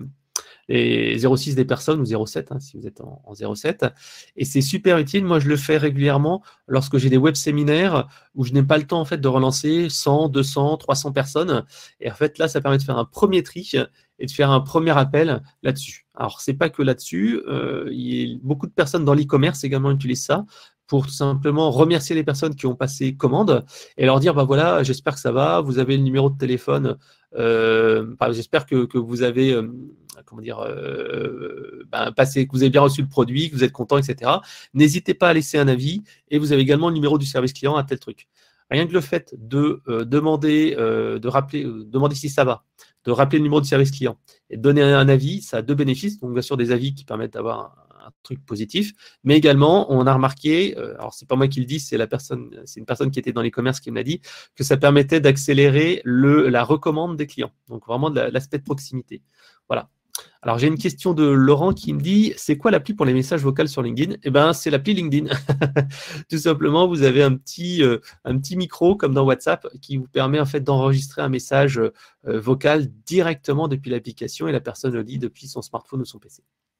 les zéro six des personnes ou zéro sept hein, si vous êtes en, en zéro sept. Et c'est super utile. Moi, je le fais régulièrement lorsque j'ai des web séminaires où je n'ai pas le temps en fait de relancer cent, deux cents, trois cents personnes. Et en fait, là, ça permet de faire un premier tri et de faire un premier appel là-dessus. Alors, c'est pas que là-dessus. Euh, il y a beaucoup de personnes dans l'e-commerce également utilisent ça pour tout simplement remercier les personnes qui ont passé commande et leur dire, bah voilà, j'espère que ça va, vous avez le numéro de téléphone, euh, j'espère que, que vous avez, euh, comment dire, euh, ben, passé, que vous avez bien reçu le produit, que vous êtes content, et cetera. N'hésitez pas à laisser un avis et vous avez également le numéro du service client à tel truc. Rien que le fait de euh, demander, euh, de rappeler, euh, demander si ça va, de rappeler le numéro du service client et de donner un avis, ça a deux bénéfices. Donc, bien sûr, des avis qui permettent d'avoir un, un truc positif, mais également, on a remarqué, euh, alors c'est pas moi qui le dis, c'est la personne, c'est une personne qui était dans l'e-commerce qui me l'a dit, que ça permettait d'accélérer le la recommande des clients. Donc, vraiment de l'aspect de proximité. Voilà. Alors, j'ai une question de Laurent qui me dit « C'est quoi l'appli pour les messages vocaux sur LinkedIn ?» Eh bien, c'est l'appli LinkedIn. Tout simplement, vous avez un petit, euh, un petit micro, comme dans WhatsApp, qui vous permet en fait d'enregistrer un message euh, vocal directement depuis l'application et la personne le lit depuis son smartphone ou son P C.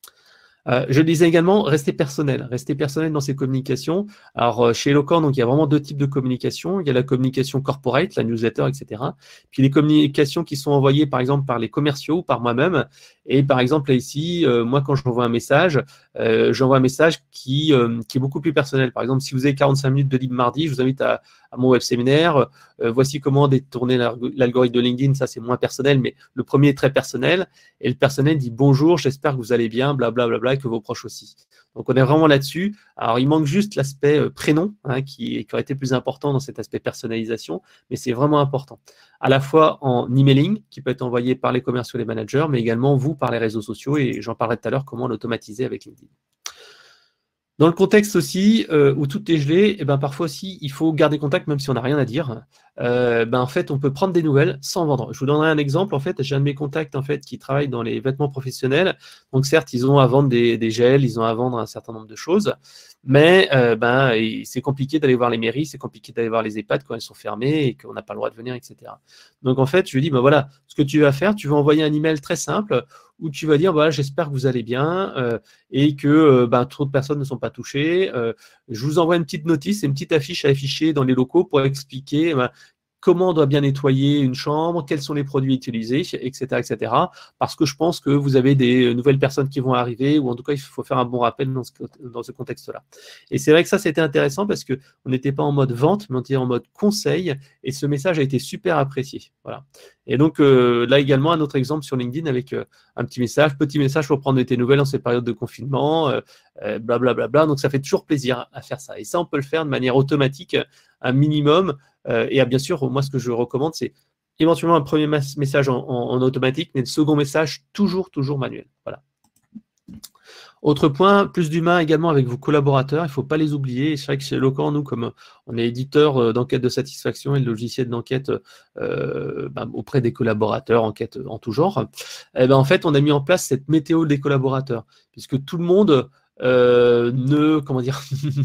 Euh, je le disais également, rester personnel, rester personnel dans ses communications. Alors, euh, chez Eloquent, donc, il y a vraiment deux types de communication. Il y a la communication corporate, la newsletter, et cetera. Puis les communications qui sont envoyées, par exemple, par les commerciaux ou par moi-même. Et par exemple, là, ici, euh, moi, quand j'envoie un message, euh, j'envoie un message qui, euh, qui est beaucoup plus personnel. Par exemple, si vous avez quarante-cinq minutes de libre mardi, je vous invite à, à mon web séminaire. Euh, voici comment détourner l'algorithme de LinkedIn. Ça, c'est moins personnel, mais le premier est très personnel. Et le personnel dit bonjour, j'espère que vous allez bien, blablabla, bla, bla, et que vos proches aussi. Donc, on est vraiment là-dessus. Alors, il manque juste l'aspect euh, prénom, hein, qui, qui aurait été plus important dans cet aspect personnalisation, mais c'est vraiment important. À la fois en emailing, qui peut être envoyé par les commerciaux et les managers, mais également vous par les réseaux sociaux, et j'en parlerai tout à l'heure comment l'automatiser avec LinkedIn. Dans le contexte aussi euh, où tout est gelé, et ben parfois aussi il faut garder contact même si on n'a rien à dire. Euh, ben en fait on peut prendre des nouvelles sans vendre. Je vous donnerai un exemple. En fait, j'ai un de mes contacts en fait qui travaille dans les vêtements professionnels. Donc certes ils ont à vendre des, des gels, ils ont à vendre un certain nombre de choses, mais euh, ben c'est compliqué d'aller voir les mairies, c'est compliqué d'aller voir les EHPAD quand elles sont fermées et qu'on n'a pas le droit de venir, et cetera. Donc en fait je lui dis ben voilà, ce que tu vas faire, tu vas envoyer un email très simple où tu vas dire voilà, j'espère que vous allez bien euh, et que euh, ben, trop de personnes ne sont pas touchées. Euh, je vous envoie une petite notice et une petite affiche à afficher dans les locaux pour expliquer ben, comment on doit bien nettoyer une chambre, quels sont les produits utilisés, et cetera, et cetera. Parce que je pense que vous avez des nouvelles personnes qui vont arriver, ou en tout cas, il faut faire un bon rappel dans ce, dans ce contexte-là. Et c'est vrai que ça, c'était intéressant parce qu'on n'était pas en mode vente, mais on était en mode conseil, et ce message a été super apprécié. Voilà. Et donc, euh, là également, un autre exemple sur LinkedIn avec euh, un petit message, petit message pour prendre tes nouvelles en ces périodes de confinement, euh, euh, blablabla. Bla, bla. Donc, ça fait toujours plaisir à faire ça. Et ça, on peut le faire de manière automatique, un minimum. Euh, et à, bien sûr, moi, ce que je recommande, c'est éventuellement un premier message en, en, en automatique, mais le second message, toujours, toujours manuel. Voilà. Autre point, plus d'humain également avec vos collaborateurs, il ne faut pas les oublier. C'est vrai que chez Locan, nous, comme on est éditeur d'enquête de satisfaction et de logiciels d'enquête euh, ben, auprès des collaborateurs, enquête en tout genre, eh ben, en fait, on a mis en place cette météo des collaborateurs, puisque tout le monde euh, ne, comment dire,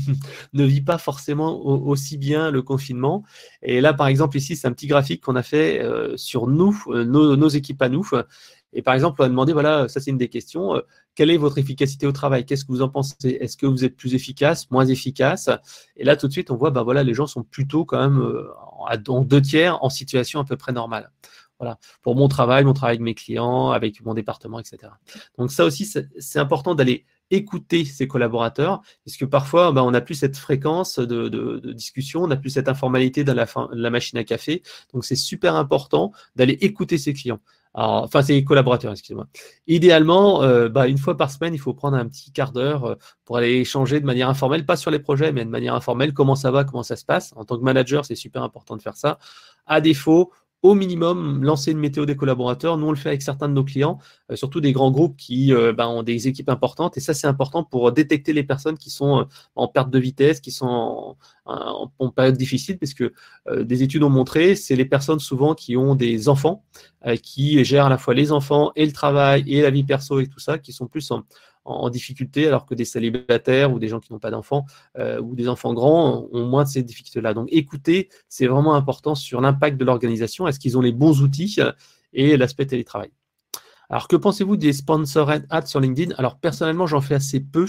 ne vit pas forcément aussi bien le confinement. Et là, par exemple, ici, c'est un petit graphique qu'on a fait euh, sur nous, nos, nos équipes à nous. Et par exemple, on a demandé, voilà, ça c'est une des questions, euh, quelle est votre efficacité au travail? Qu'est-ce que vous en pensez? Est-ce que vous êtes plus efficace, moins efficace? Et là, tout de suite, on voit, ben voilà, les gens sont plutôt quand même euh, en deux tiers en situation à peu près normale. Voilà, pour mon travail, mon travail avec mes clients, avec mon département, et cetera. Donc ça aussi, c'est important d'aller écouter ses collaborateurs, puisque parfois, ben, on n'a plus cette fréquence de, de, de discussion, on n'a plus cette informalité dans la, fin, la machine à café. Donc, c'est super important d'aller écouter ses clients. Alors, enfin, ses collaborateurs, excusez-moi. Idéalement, euh, bah, une fois par semaine, il faut prendre un petit quart d'heure euh, pour aller échanger de manière informelle, pas sur les projets, mais de manière informelle, comment ça va, comment ça se passe. En tant que manager, c'est super important de faire ça. À défaut, au minimum, lancer une météo des collaborateurs. Nous, on le fait avec certains de nos clients, euh, surtout des grands groupes qui euh, ben, ont des équipes importantes. Et ça, c'est important pour détecter les personnes qui sont euh, en perte de vitesse, qui sont en, en, en période difficile, parce que euh, des études ont montré, c'est les personnes souvent qui ont des enfants, euh, qui gèrent à la fois les enfants et le travail et la vie perso et tout ça, qui sont plus en, en difficulté, alors que des célibataires ou des gens qui n'ont pas d'enfants euh, ou des enfants grands ont moins de ces difficultés-là. Donc, écoutez, c'est vraiment important sur l'impact de l'organisation. Est-ce qu'ils ont les bons outils et l'aspect télétravail? Alors, que pensez-vous des sponsored ads sur LinkedIn? Alors, personnellement, j'en fais assez peu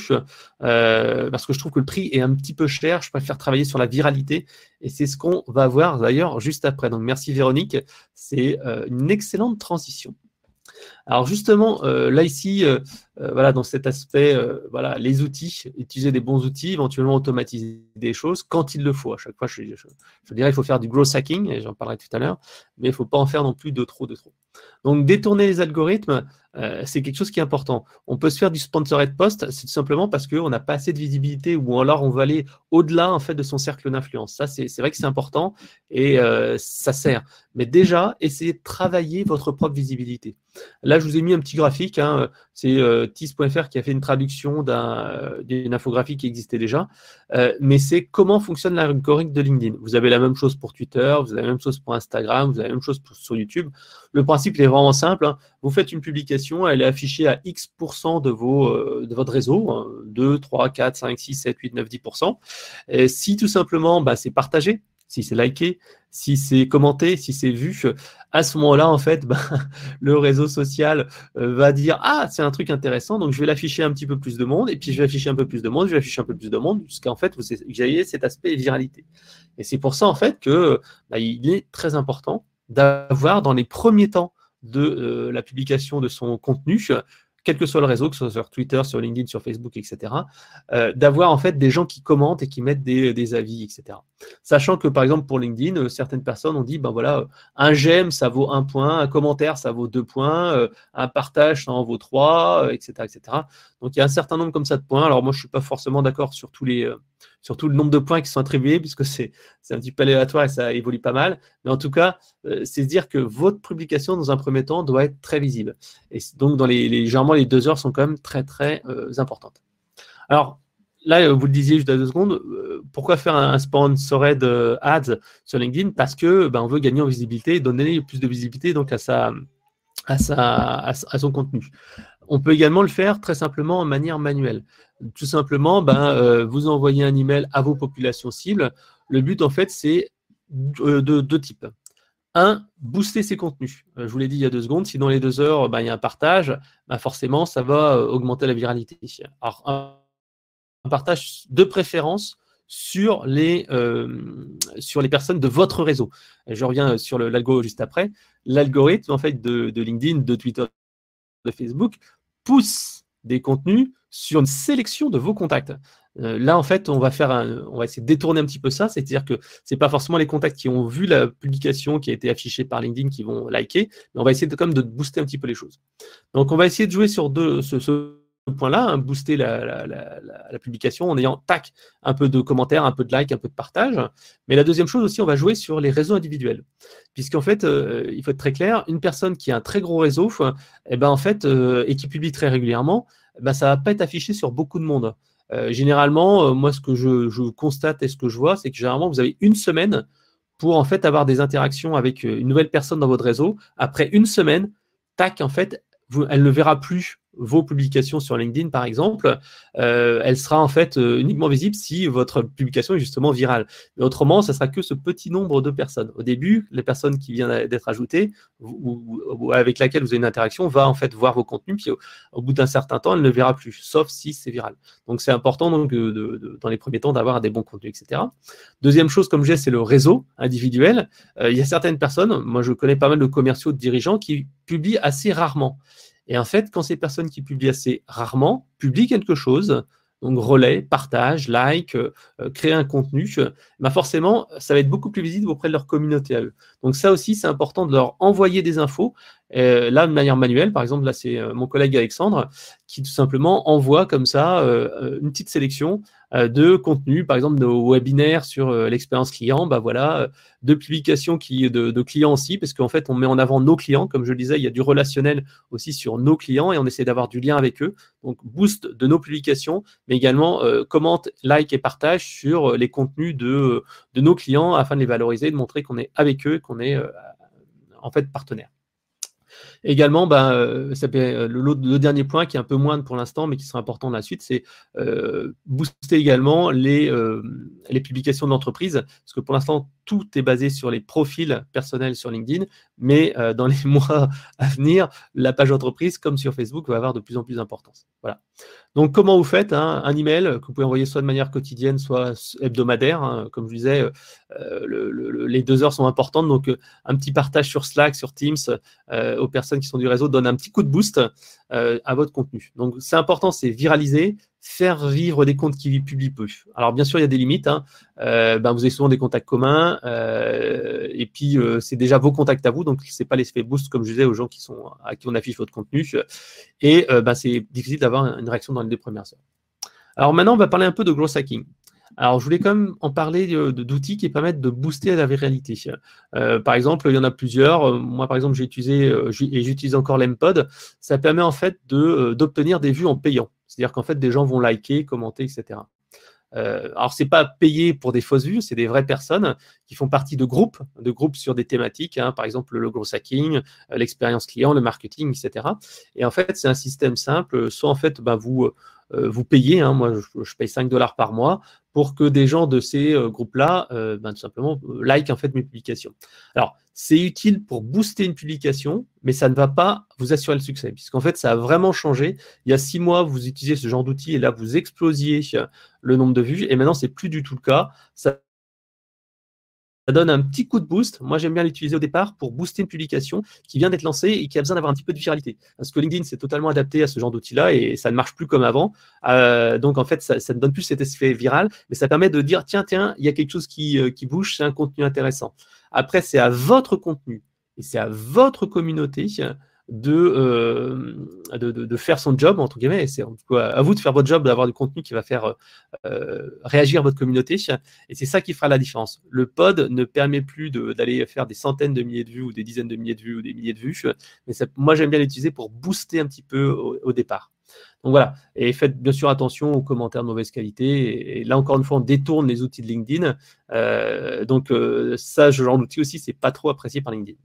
euh, parce que je trouve que le prix est un petit peu cher. Je préfère travailler sur la viralité et c'est ce qu'on va voir d'ailleurs juste après. Donc, merci Véronique. C'est euh, une excellente transition. Alors justement, euh, là ici, euh, euh, voilà, dans cet aspect, euh, voilà, les outils, utiliser des bons outils, éventuellement automatiser des choses quand il le faut. À chaque fois, je, je, je dirais qu'il faut faire du growth hacking, et j'en parlerai tout à l'heure, mais il ne faut pas en faire non plus de trop, de trop. Donc détourner les algorithmes, euh, c'est quelque chose qui est important. On peut se faire du sponsored post, c'est tout simplement parce qu'on n'a pas assez de visibilité ou alors on va aller au-delà en fait de son cercle d'influence. Ça, c'est vrai que c'est important et euh, ça sert. Mais déjà, essayez de travailler votre propre visibilité. Là, je vous ai mis un petit graphique. Hein, c'est euh, Tis point F R qui a fait une traduction d'une infographie qui existait déjà. Euh, mais c'est comment fonctionne l'algorithme de LinkedIn. Vous avez la même chose pour Twitter, vous avez la même chose pour Instagram, vous avez la même chose pour, sur YouTube. Le principe il est vraiment simple. Hein. Vous faites une publication, elle est affichée à X pour cent de, vos, euh, de votre réseau, hein, deux, trois, quatre, cinq, six, sept, huit, neuf, dix pour cent. Et si tout simplement bah, c'est partagé, si c'est liké, si c'est commenté, si c'est vu, à ce moment-là, en fait, ben, le réseau social euh, va dire « Ah, c'est un truc intéressant, donc je vais l'afficher un petit peu plus de monde, et puis je vais afficher un peu plus de monde, je vais afficher un peu plus de monde, jusqu'à en fait, vous ayez cet aspect viralité. » Et c'est pour ça, en fait, que ben, il est très important d'avoir dans les premiers temps de euh, la publication de son contenu, quel que soit le réseau, que ce soit sur Twitter, sur LinkedIn, sur Facebook, et cetera, euh, d'avoir en fait des gens qui commentent et qui mettent des, des avis, et cetera. Sachant que par exemple pour LinkedIn, euh, certaines personnes ont dit, ben voilà, un j'aime ça vaut un point, un commentaire ça vaut deux points, euh, un partage ça en vaut trois, euh, et cetera, et cetera. Donc il y a un certain nombre comme ça de points. Alors moi je suis pas forcément d'accord sur tous les, euh, sur tout le nombre de points qui sont attribués, puisque c'est un petit peu aléatoire et ça évolue pas mal. Mais en tout cas, euh, c'est dire que votre publication dans un premier temps doit être très visible. Et donc dans les, les généralement les deux heures sont quand même très très euh, importantes. Alors là, vous le disiez juste à deux secondes, euh, pourquoi faire un, un sponsored euh, ads sur LinkedIn? Parce que ben, on veut gagner en visibilité, donner plus de visibilité donc à sa, à sa, à, à son contenu. On peut également le faire très simplement en manière manuelle. Tout simplement, ben, euh, vous envoyez un email à vos populations cibles. Le but, en fait, c'est de deux de types. Un, booster ses contenus. Je vous l'ai dit il y a deux secondes, si dans les deux heures, ben, il y a un partage, ben, forcément, ça va augmenter la viralité. Alors, un, un partage de préférence sur les, euh, sur les personnes de votre réseau. Et je reviens sur l'algo juste après. L'algorithme en fait, de, de LinkedIn, de Twitter, de Facebook pousse des contenus sur une sélection de vos contacts. Euh, là, en fait, on va, faire un, on va essayer de détourner un petit peu ça, c'est-à-dire que ce n'est pas forcément les contacts qui ont vu la publication qui a été affichée par LinkedIn qui vont liker, mais on va essayer de, comme de booster un petit peu les choses. Donc, on va essayer de jouer sur deux, ce, ce point-là, hein, booster la, la, la, la, la publication en ayant, tac, un peu de commentaires, un peu de likes, un peu de partage. Mais la deuxième chose aussi, on va jouer sur les réseaux individuels. Puisqu'en fait, euh, il faut être très clair, une personne qui a un très gros réseau, eh ben, en fait, euh, et qui publie très régulièrement, eh ben, ça ne va pas être affiché sur beaucoup de monde. Euh, généralement, euh, moi, ce que je, je constate et ce que je vois, c'est que généralement, vous avez une semaine pour en fait avoir des interactions avec une nouvelle personne dans votre réseau. Après une semaine, tac, en fait, vous, elle ne verra plus vos publications sur LinkedIn, par exemple. Euh, elle sera en fait euh, uniquement visible si votre publication est justement virale. Mais autrement, ça sera que ce petit nombre de personnes. Au début, les personnes qui viennent d'être ajoutées ou, ou, ou avec laquelle vous avez une interaction va en fait voir vos contenus, puis au, au bout d'un certain temps, elle ne verra plus, sauf si c'est viral. Donc, c'est important donc, de, de, de, dans les premiers temps d'avoir des bons contenus, et cetera. Deuxième chose, comme je disais, c'est le réseau individuel. Euh, il y a certaines personnes, moi je connais pas mal de commerciaux, de dirigeants qui publient assez rarement. Et en fait, quand ces personnes qui publient assez rarement publient quelque chose, donc relais, partage, like, euh, créer un contenu, bah forcément, ça va être beaucoup plus visible auprès de leur communauté à eux. Donc ça aussi, c'est important de leur envoyer des infos. Euh, là, de manière manuelle, par exemple, là, c'est euh, mon collègue Alexandre qui tout simplement envoie comme ça euh, une petite sélection euh, de contenus, par exemple, nos webinaires sur euh, l'expérience client, bah voilà, de publications qui, de, de clients aussi, parce qu'en fait, on met en avant nos clients. Comme je le disais, il y a du relationnel aussi sur nos clients et on essaie d'avoir du lien avec eux. Donc, boost de nos publications, mais également euh, commente, like et partage sur les contenus de, de nos clients afin de les valoriser, de montrer qu'on est avec eux, qu'on est euh, en fait partenaire. Également, ben, euh, ça peut, le, le dernier point qui est un peu moindre pour l'instant, mais qui sera important dans la suite, c'est euh, booster également les, euh, les publications de l'entreprise, parce que pour l'instant, tout est basé sur les profils personnels sur LinkedIn, mais euh, dans les mois à venir, la page entreprise, comme sur Facebook, va avoir de plus en plus d'importance. Voilà. Donc, comment vous faites hein, un email que vous pouvez envoyer soit de manière quotidienne, soit hebdomadaire. Hein, comme je disais, euh, le, le, les deux heures sont importantes. Donc, euh, un petit partage sur Slack, sur Teams, euh, aux personnes qui sont du réseau, donne un petit coup de boost euh, à votre contenu. Donc, c'est important, c'est viraliser, faire vivre des comptes qui publient peu. Alors, bien sûr, il y a des limites. Hein. Euh, ben, vous avez souvent des contacts communs euh, et puis, euh, c'est déjà vos contacts à vous. Donc, ce n'est pas l'effet boost, comme je disais, aux gens qui sont, à qui on affiche votre contenu. Et euh, ben, c'est difficile d'avoir une réaction dans les deux premières heures. Alors, maintenant, on va parler un peu de growth hacking. Alors, je voulais quand même en parler d'outils qui permettent de booster la viralité. Euh, par exemple, il y en a plusieurs. Moi, par exemple, j'ai utilisé, et j'utilise encore l'Empod. Ça permet en fait d'obtenir de, des vues en payant. C'est-à-dire qu'en fait, des gens vont liker, commenter, et cetera. Euh, alors, ce n'est pas payé pour des fausses vues, c'est des vraies personnes qui font partie de groupes, de groupes sur des thématiques, hein, par exemple le growth hacking, euh, l'expérience client, le marketing, et cetera. Et en fait, c'est un système simple. Soit en fait, ben, vous, euh, vous payez, hein, moi je, je paye cinq dollars par mois, pour que des gens de ces euh, groupes-là, euh, ben, tout simplement, euh, like en fait mes publications. Alors, c'est utile pour booster une publication, mais ça ne va pas vous assurer le succès, puisqu'en fait, ça a vraiment changé. Il y a six mois, vous utilisez ce genre d'outil et là, vous explosiez le nombre de vues, et maintenant, c'est plus du tout le cas. Ça Ça donne un petit coup de boost. Moi, j'aime bien l'utiliser au départ pour booster une publication qui vient d'être lancée et qui a besoin d'avoir un petit peu de viralité. Parce que LinkedIn, c'est totalement adapté à ce genre d'outil-là et ça ne marche plus comme avant. Euh, donc, en fait, ça, ça ne donne plus cet effet viral, mais ça permet de dire, tiens, tiens, il y a quelque chose qui, euh, qui bouge, c'est un contenu intéressant. Après, c'est à votre contenu et c'est à votre communauté de, euh, de, de, de faire son job, entre guillemets. C'est à vous de faire votre job, d'avoir du contenu qui va faire euh, réagir votre communauté. Et c'est ça qui fera la différence. Le pod ne permet plus d'aller faire des centaines de milliers de vues ou des dizaines de milliers de vues ou des milliers de vues. Mais ça, moi, j'aime bien l'utiliser pour booster un petit peu au, au départ. Donc voilà, et faites bien sûr attention aux commentaires de mauvaise qualité. Et, et là, encore une fois, on détourne les outils de LinkedIn. Euh, donc euh, ça, ce genre d'outil aussi, c'est pas trop apprécié par LinkedIn.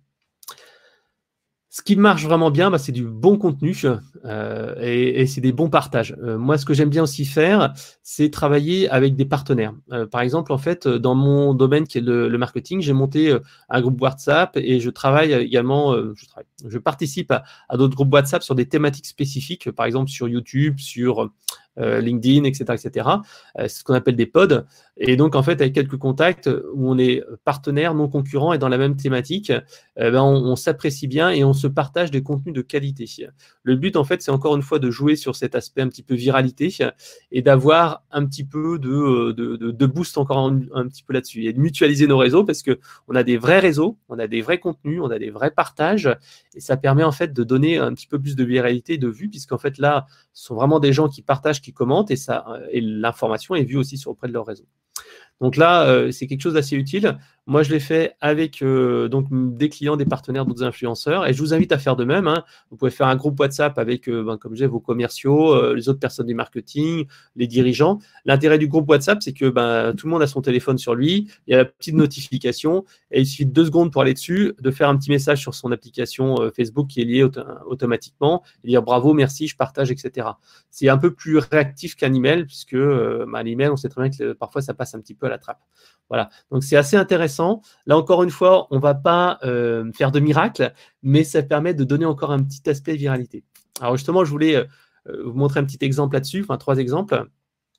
Ce qui marche vraiment bien, bah, c'est du bon contenu euh, et, et c'est des bons partages. Euh, moi, ce que j'aime bien aussi faire, c'est travailler avec des partenaires. Euh, par exemple, en fait, dans mon domaine qui est le, le marketing, j'ai monté euh, un groupe WhatsApp et je travaille également, euh, je, travaille, je participe à, à d'autres groupes WhatsApp sur des thématiques spécifiques, par exemple sur YouTube, sur euh, LinkedIn, et cetera, et cetera. Euh, c'est ce qu'on appelle des pods. Et donc, en fait, avec quelques contacts où on est partenaire, non concurrent et dans la même thématique, euh, ben, on, on s'apprécie bien et on se partage des contenus de qualité. Le but, en fait, c'est encore une fois de jouer sur cet aspect un petit peu viralité et d'avoir un petit peu de, de, de, de boost encore un, un petit peu là-dessus et de mutualiser nos réseaux parce qu'on a des vrais réseaux, on a des vrais contenus, on a des vrais partages et ça permet en fait de donner un petit peu plus de viralité, de vue, puisqu'en fait là, ce sont vraiment des gens qui partagent, qui commentent et, ça, et l'information est vue aussi sur, auprès de leur réseau. Donc là, euh, c'est quelque chose d'assez utile. Moi, je l'ai fait avec euh, donc, des clients, des partenaires, d'autres influenceurs. Et je vous invite à faire de même. Hein. Vous pouvez faire un groupe WhatsApp avec, euh, ben, comme je disais, vos commerciaux, euh, les autres personnes du marketing, les dirigeants. L'intérêt du groupe WhatsApp, c'est que ben, tout le monde a son téléphone sur lui. Il y a la petite notification. Et il suffit de deux secondes pour aller dessus, de faire un petit message sur son application euh, Facebook qui est liée auto automatiquement. Et dire bravo, merci, je partage, et cetera. C'est un peu plus réactif qu'un email, puisque euh, ben, l'email, on sait très bien que euh, parfois, ça passe un petit peu à la trappe. Voilà, donc c'est assez intéressant. Là, encore une fois, on ne va pas euh, faire de miracle, mais ça permet de donner encore un petit aspect viralité. Alors justement, je voulais euh, vous montrer un petit exemple là-dessus, enfin trois exemples.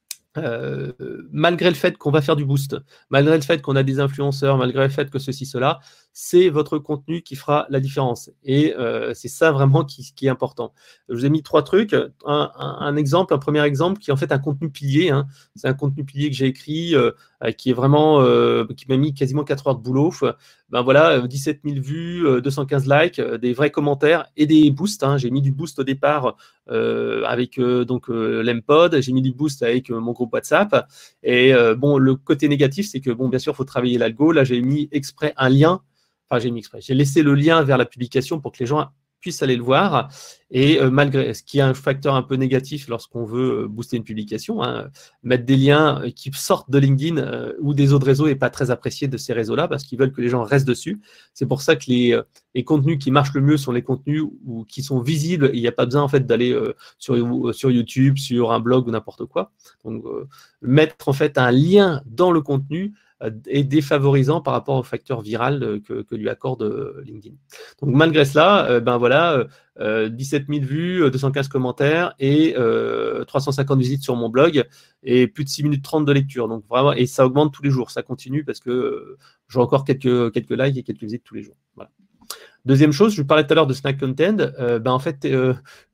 Euh, malgré le fait qu'on va faire du boost, malgré le fait qu'on a des influenceurs, malgré le fait que ceci, cela, c'est votre contenu qui fera la différence. Et euh, c'est ça vraiment qui, qui est important. Je vous ai mis trois trucs. Un, un, un exemple, un premier exemple qui est en fait un contenu pilier. Hein. C'est un contenu pilier que j'ai écrit, euh, qui est vraiment, euh, qui m'a mis quasiment quatre heures de boulot. Ben voilà, dix-sept mille vues, deux cent quinze likes, des vrais commentaires et des boosts. Hein. J'ai mis du boost au départ euh, avec euh, donc euh, l'Empod, j'ai mis du boost avec euh, mon groupe WhatsApp. Et euh, bon, le côté négatif, c'est que bon, bien sûr, il faut travailler l'algo. Là, j'ai mis exprès un lien. Enfin, j'ai mis exprès. J'ai laissé le lien vers la publication pour que les gens puissent aller le voir. Et euh, malgré ce qui est un facteur un peu négatif lorsqu'on veut euh, booster une publication, hein, mettre des liens qui sortent de LinkedIn euh, ou des autres réseaux n'est pas très apprécié de ces réseaux-là parce qu'ils veulent que les gens restent dessus. C'est pour ça que les, euh, les contenus qui marchent le mieux sont les contenus où, qui sont visibles. Il n'y a pas besoin en fait d'aller euh, sur, euh, sur YouTube, sur un blog ou n'importe quoi. Donc, euh, mettre en fait un lien dans le contenu est défavorisant par rapport au facteur viral que, que lui accorde LinkedIn. Donc malgré cela, euh, ben voilà, euh, dix-sept mille vues, deux cent quinze commentaires et euh, trois cent cinquante visites sur mon blog et plus de six minutes trente de lecture. Donc vraiment, et ça augmente tous les jours, ça continue parce que euh, j'ai encore quelques, quelques likes et quelques visites tous les jours. Voilà. Deuxième chose, je vous parlais tout à l'heure de snack content, euh, ben en fait, euh,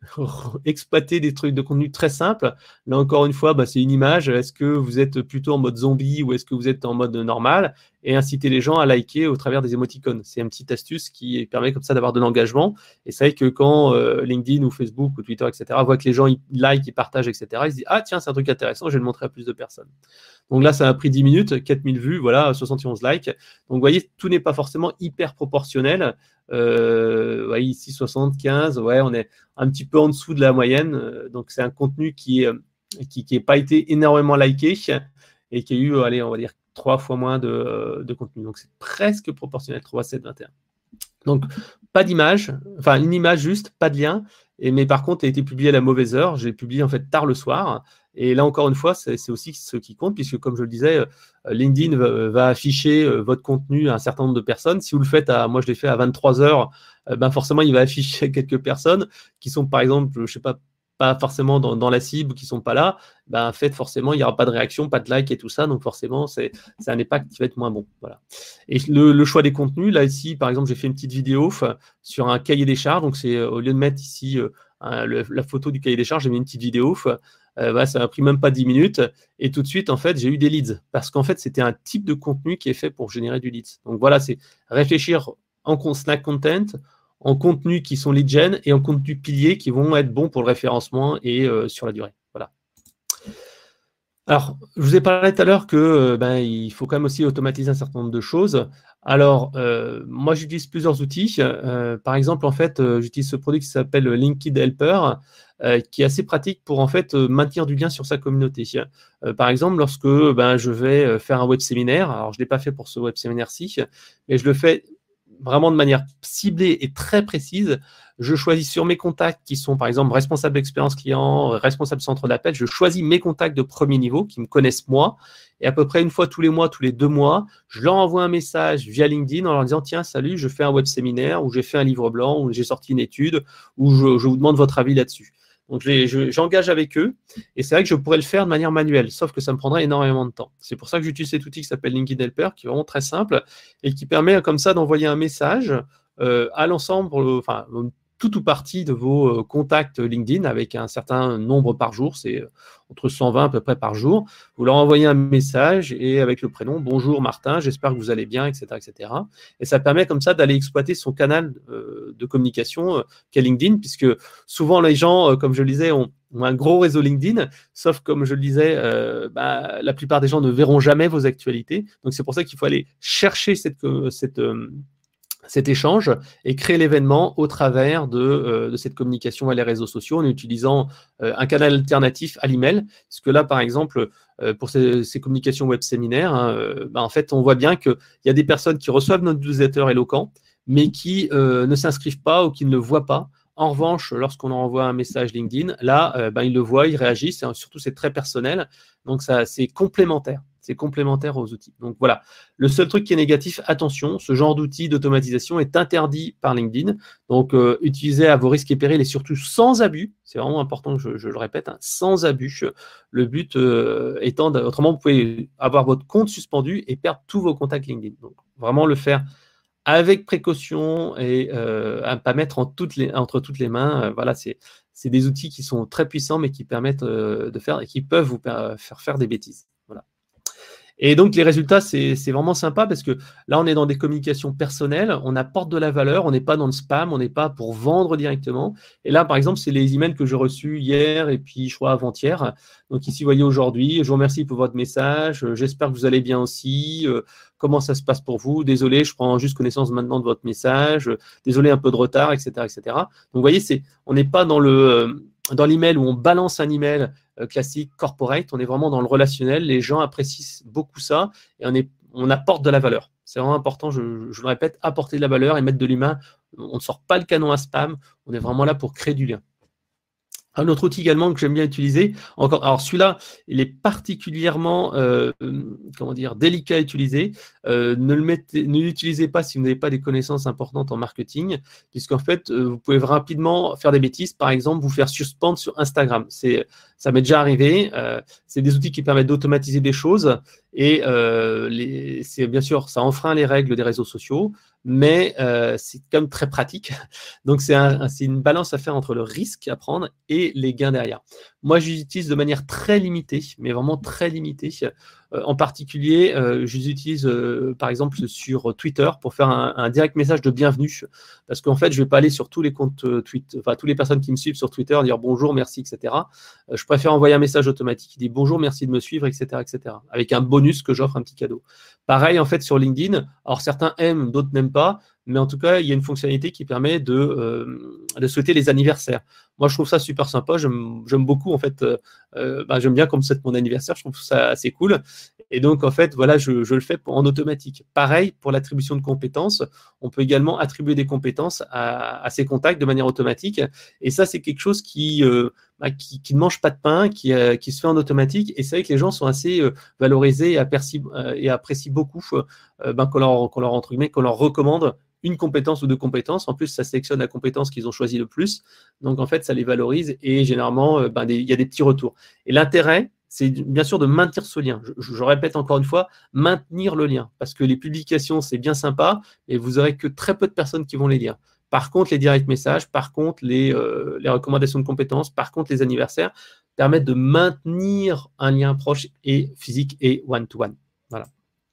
exploiter des trucs de contenu très simples. Là, encore une fois, ben, c'est une image. Est-ce que vous êtes plutôt en mode zombie ou est-ce que vous êtes en mode normal? Et inciter les gens à liker au travers des émoticônes. C'est une petite astuce qui permet comme ça d'avoir de l'engagement. Et c'est vrai que quand euh, LinkedIn ou Facebook ou Twitter, et cetera, voient que les gens ils like, ils partagent, et cetera, ils se disent « Ah tiens, c'est un truc intéressant, je vais le montrer à plus de personnes. » Donc là, ça a pris dix minutes, quatre mille vues, voilà, soixante et onze likes. Donc vous voyez, tout n'est pas forcément hyper proportionnel. Euh, ouais, ici, soixante-quinze, ouais, on est un petit peu en dessous de la moyenne. Donc c'est un contenu qui n'a qui, qui pas été énormément liké et qui a eu, allez, on va dire, trois fois moins de, de contenu. Donc c'est presque proportionnel, trois, sept, vingt et un. Donc pas d'image, enfin une image juste, pas de lien. Et, mais par contre, elle a été publiée à la mauvaise heure. Je l'ai publié en fait tard le soir. Et là, encore une fois, c'est aussi ce qui compte, puisque comme je le disais, LinkedIn va, va afficher votre contenu à un certain nombre de personnes. Si vous le faites à, moi je l'ai fait à vingt-trois heures, ben forcément, il va afficher quelques personnes qui sont, par exemple, je ne sais pas, pas forcément dans, dans la cible, qui ne sont pas là. Ben, en fait, forcément, il n'y aura pas de réaction, pas de like et tout ça. Donc, forcément, c'est un impact qui va être moins bon. Voilà. Et le, le choix des contenus, là, ici, par exemple, j'ai fait une petite vidéo sur un cahier des charges. Donc, c'est au lieu de mettre ici un, le, la photo du cahier des charges, j'ai mis une petite vidéo. Euh, bah, ça m'a pris même pas dix minutes et tout de suite en fait j'ai eu des leads parce qu'en fait c'était un type de contenu qui est fait pour générer du leads. Donc voilà, c'est réfléchir en snack content, en contenu qui sont lead gen et en contenu pilier qui vont être bons pour le référencement et euh, sur la durée. Voilà. Alors, je vous ai parlé tout à l'heure que euh, ben, il faut quand même aussi automatiser un certain nombre de choses. Alors, euh, moi, j'utilise plusieurs outils. Euh, par exemple, en fait, euh, j'utilise ce produit qui s'appelle LinkedIn Helper, euh, qui est assez pratique pour en fait euh, maintenir du lien sur sa communauté. Euh, par exemple, lorsque ben, je vais faire un web séminaire, alors je ne l'ai pas fait pour ce web séminaire-ci, mais je le fais vraiment de manière ciblée et très précise. Je choisis sur mes contacts qui sont par exemple responsables d'expérience client, responsables centre d'appel, je choisis mes contacts de premier niveau qui me connaissent moi et à peu près une fois tous les mois, tous les deux mois, je leur envoie un message via LinkedIn en leur disant tiens, salut, je fais un web séminaire ou j'ai fait un livre blanc ou j'ai sorti une étude ou je, je vous demande votre avis là-dessus. Donc, j'engage avec eux et c'est vrai que je pourrais le faire de manière manuelle, sauf que ça me prendrait énormément de temps. C'est pour ça que j'utilise cet outil qui s'appelle LinkedIn Helper, qui est vraiment très simple et qui permet comme ça d'envoyer un message euh, à l'ensemble, enfin, tout ou partie de vos euh, contacts LinkedIn avec un certain nombre par jour, c'est euh, entre cent vingt à peu près par jour. Vous leur envoyez un message et avec le prénom « Bonjour Martin, j'espère que vous allez bien », et cetera, et cetera. Et ça permet comme ça d'aller exploiter son canal euh, de communication euh, qu'est LinkedIn, puisque souvent les gens, euh, comme je le disais, ont, ont un gros réseau LinkedIn, sauf comme je le disais, euh, bah, la plupart des gens ne verront jamais vos actualités. Donc c'est pour ça qu'il faut aller chercher cette... cette euh, cet échange et créer l'événement au travers de, euh, de cette communication à les réseaux sociaux en utilisant euh, un canal alternatif à l'email. Parce que là, par exemple, euh, pour ces, ces communications web séminaires, hein, euh, bah, en fait, on voit bien qu'il y a des personnes qui reçoivent notre newsletter éloquent, mais qui euh, ne s'inscrivent pas ou qui ne le voient pas. En revanche, lorsqu'on leur envoie un message LinkedIn, là, euh, bah, ils le voient, ils réagissent, et surtout, c'est très personnel. Donc, ça, c'est complémentaire. C'est complémentaire aux outils. Donc voilà, le seul truc qui est négatif, attention, ce genre d'outil d'automatisation est interdit par LinkedIn. Donc euh, utilisez à vos risques et périls et surtout sans abus. C'est vraiment important que je, je le répète, hein, sans abus. Le but euh, étant, de, autrement, vous pouvez avoir votre compte suspendu et perdre tous vos contacts LinkedIn. Donc vraiment le faire avec précaution et euh, à ne pas mettre en toutes les, entre toutes les mains. Euh, voilà, c'est c'est des outils qui sont très puissants mais qui permettent euh, de faire et qui peuvent vous faire faire des bêtises. Voilà. Et donc, les résultats, c'est vraiment sympa parce que là, on est dans des communications personnelles, on apporte de la valeur, on n'est pas dans le spam, on n'est pas pour vendre directement. Et là, par exemple, c'est les emails que j'ai reçus hier et puis, je crois, avant-hier. Donc, ici, vous voyez aujourd'hui, je vous remercie pour votre message, j'espère que vous allez bien aussi. Euh, comment ça se passe pour vous? Désolé, je prends juste connaissance maintenant de votre message. Désolé, un peu de retard, et cetera, et cetera. Donc, vous voyez, on n'est pas dans le... Euh, dans l'email où on balance un email euh, classique, corporate, on est vraiment dans le relationnel. Les gens apprécient beaucoup ça et on, est, on apporte de la valeur. C'est vraiment important, je, je le répète, apporter de la valeur et mettre de l'humain. On ne sort pas le canon à spam, on est vraiment là pour créer du lien. Un autre outil également que j'aime bien utiliser, encore, alors celui-là, il est particulièrement euh, comment dire, délicat à utiliser. Euh, ne l'utilisez pas si vous n'avez pas des connaissances importantes en marketing, puisqu'en fait, euh, vous pouvez rapidement faire des bêtises. Par exemple, vous faire suspendre sur Instagram. Ça m'est déjà arrivé. Euh, c'est des outils qui permettent d'automatiser des choses et euh, c'est bien sûr, ça enfreint les règles des réseaux sociaux, mais euh, c'est quand même très pratique. Donc, c'est un, une balance à faire entre le risque à prendre et les gains derrière. Moi, je les utilise de manière très limitée, mais vraiment très limitée. Euh, en particulier, euh, je les utilise euh, par exemple sur Twitter pour faire un, un direct message de bienvenue. Parce qu'en fait, je ne vais pas aller sur tous les comptes euh, Twitter, enfin, toutes les personnes qui me suivent sur Twitter, dire bonjour, merci, et cetera. Euh, je préfère envoyer un message automatique qui dit bonjour, merci de me suivre, et cetera, et cetera. Avec un bonus que j'offre, un petit cadeau. Pareil, en fait, sur LinkedIn. Alors, certains aiment, d'autres n'aiment pas. Mais en tout cas, il y a une fonctionnalité qui permet de, euh, de souhaiter les anniversaires. Moi, je trouve ça super sympa. J'aime beaucoup, en fait. Euh, bah, j'aime bien comme c'est mon anniversaire. Je trouve ça assez cool. Et donc, en fait, voilà, je, je le fais en automatique. Pareil, pour l'attribution de compétences, on peut également attribuer des compétences à, à ces contacts de manière automatique. Et ça, c'est quelque chose qui, euh, bah, qui, qui ne mange pas de pain, qui, euh, qui se fait en automatique. Et c'est vrai que les gens sont assez euh, valorisés et apprécient, euh, et apprécient beaucoup euh, bah, qu'on leur, qu'on leur, entre guillemets, qu'on leur recommande une compétence ou deux compétences. En plus, ça sélectionne la compétence qu'ils ont choisi le plus. Donc, en fait, ça les valorise et généralement, euh, ben, des, il y a des petits retours. Et l'intérêt, c'est bien sûr de maintenir ce lien. Je, je répète encore une fois, maintenir le lien. Parce que les publications, c'est bien sympa, mais vous n'aurez que très peu de personnes qui vont les lire. Par contre, les direct messages, par contre, les, euh, les recommandations de compétences, par contre, les anniversaires, permettent de maintenir un lien proche et physique et one-to-one. Voilà.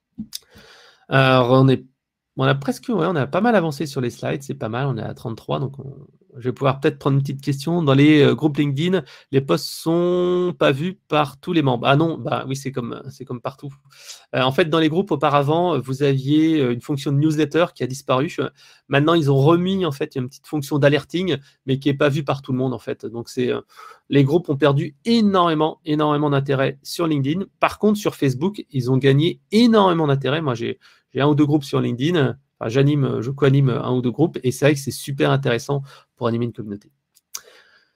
Alors, on est On a presque, ouais, on a pas mal avancé sur les slides, c'est pas mal, on est à trente-trois, donc on, je vais pouvoir peut-être prendre une petite question. Dans les euh, groupes LinkedIn, les posts sont pas vus par tous les membres. Ah non, bah oui, c'est comme, c'est comme partout. Euh, en fait, dans les groupes, auparavant, vous aviez une fonction de newsletter qui a disparu. Maintenant, ils ont remis, en fait, une petite fonction d'alerting, mais qui n'est pas vue par tout le monde, en fait. Donc, c'est, euh, les groupes ont perdu énormément, énormément d'intérêt sur LinkedIn. Par contre, sur Facebook, ils ont gagné énormément d'intérêt. Moi, j'ai J'ai un ou deux groupes sur LinkedIn. Enfin, j'anime, je co-anime un ou deux groupes et c'est vrai que c'est super intéressant pour animer une communauté.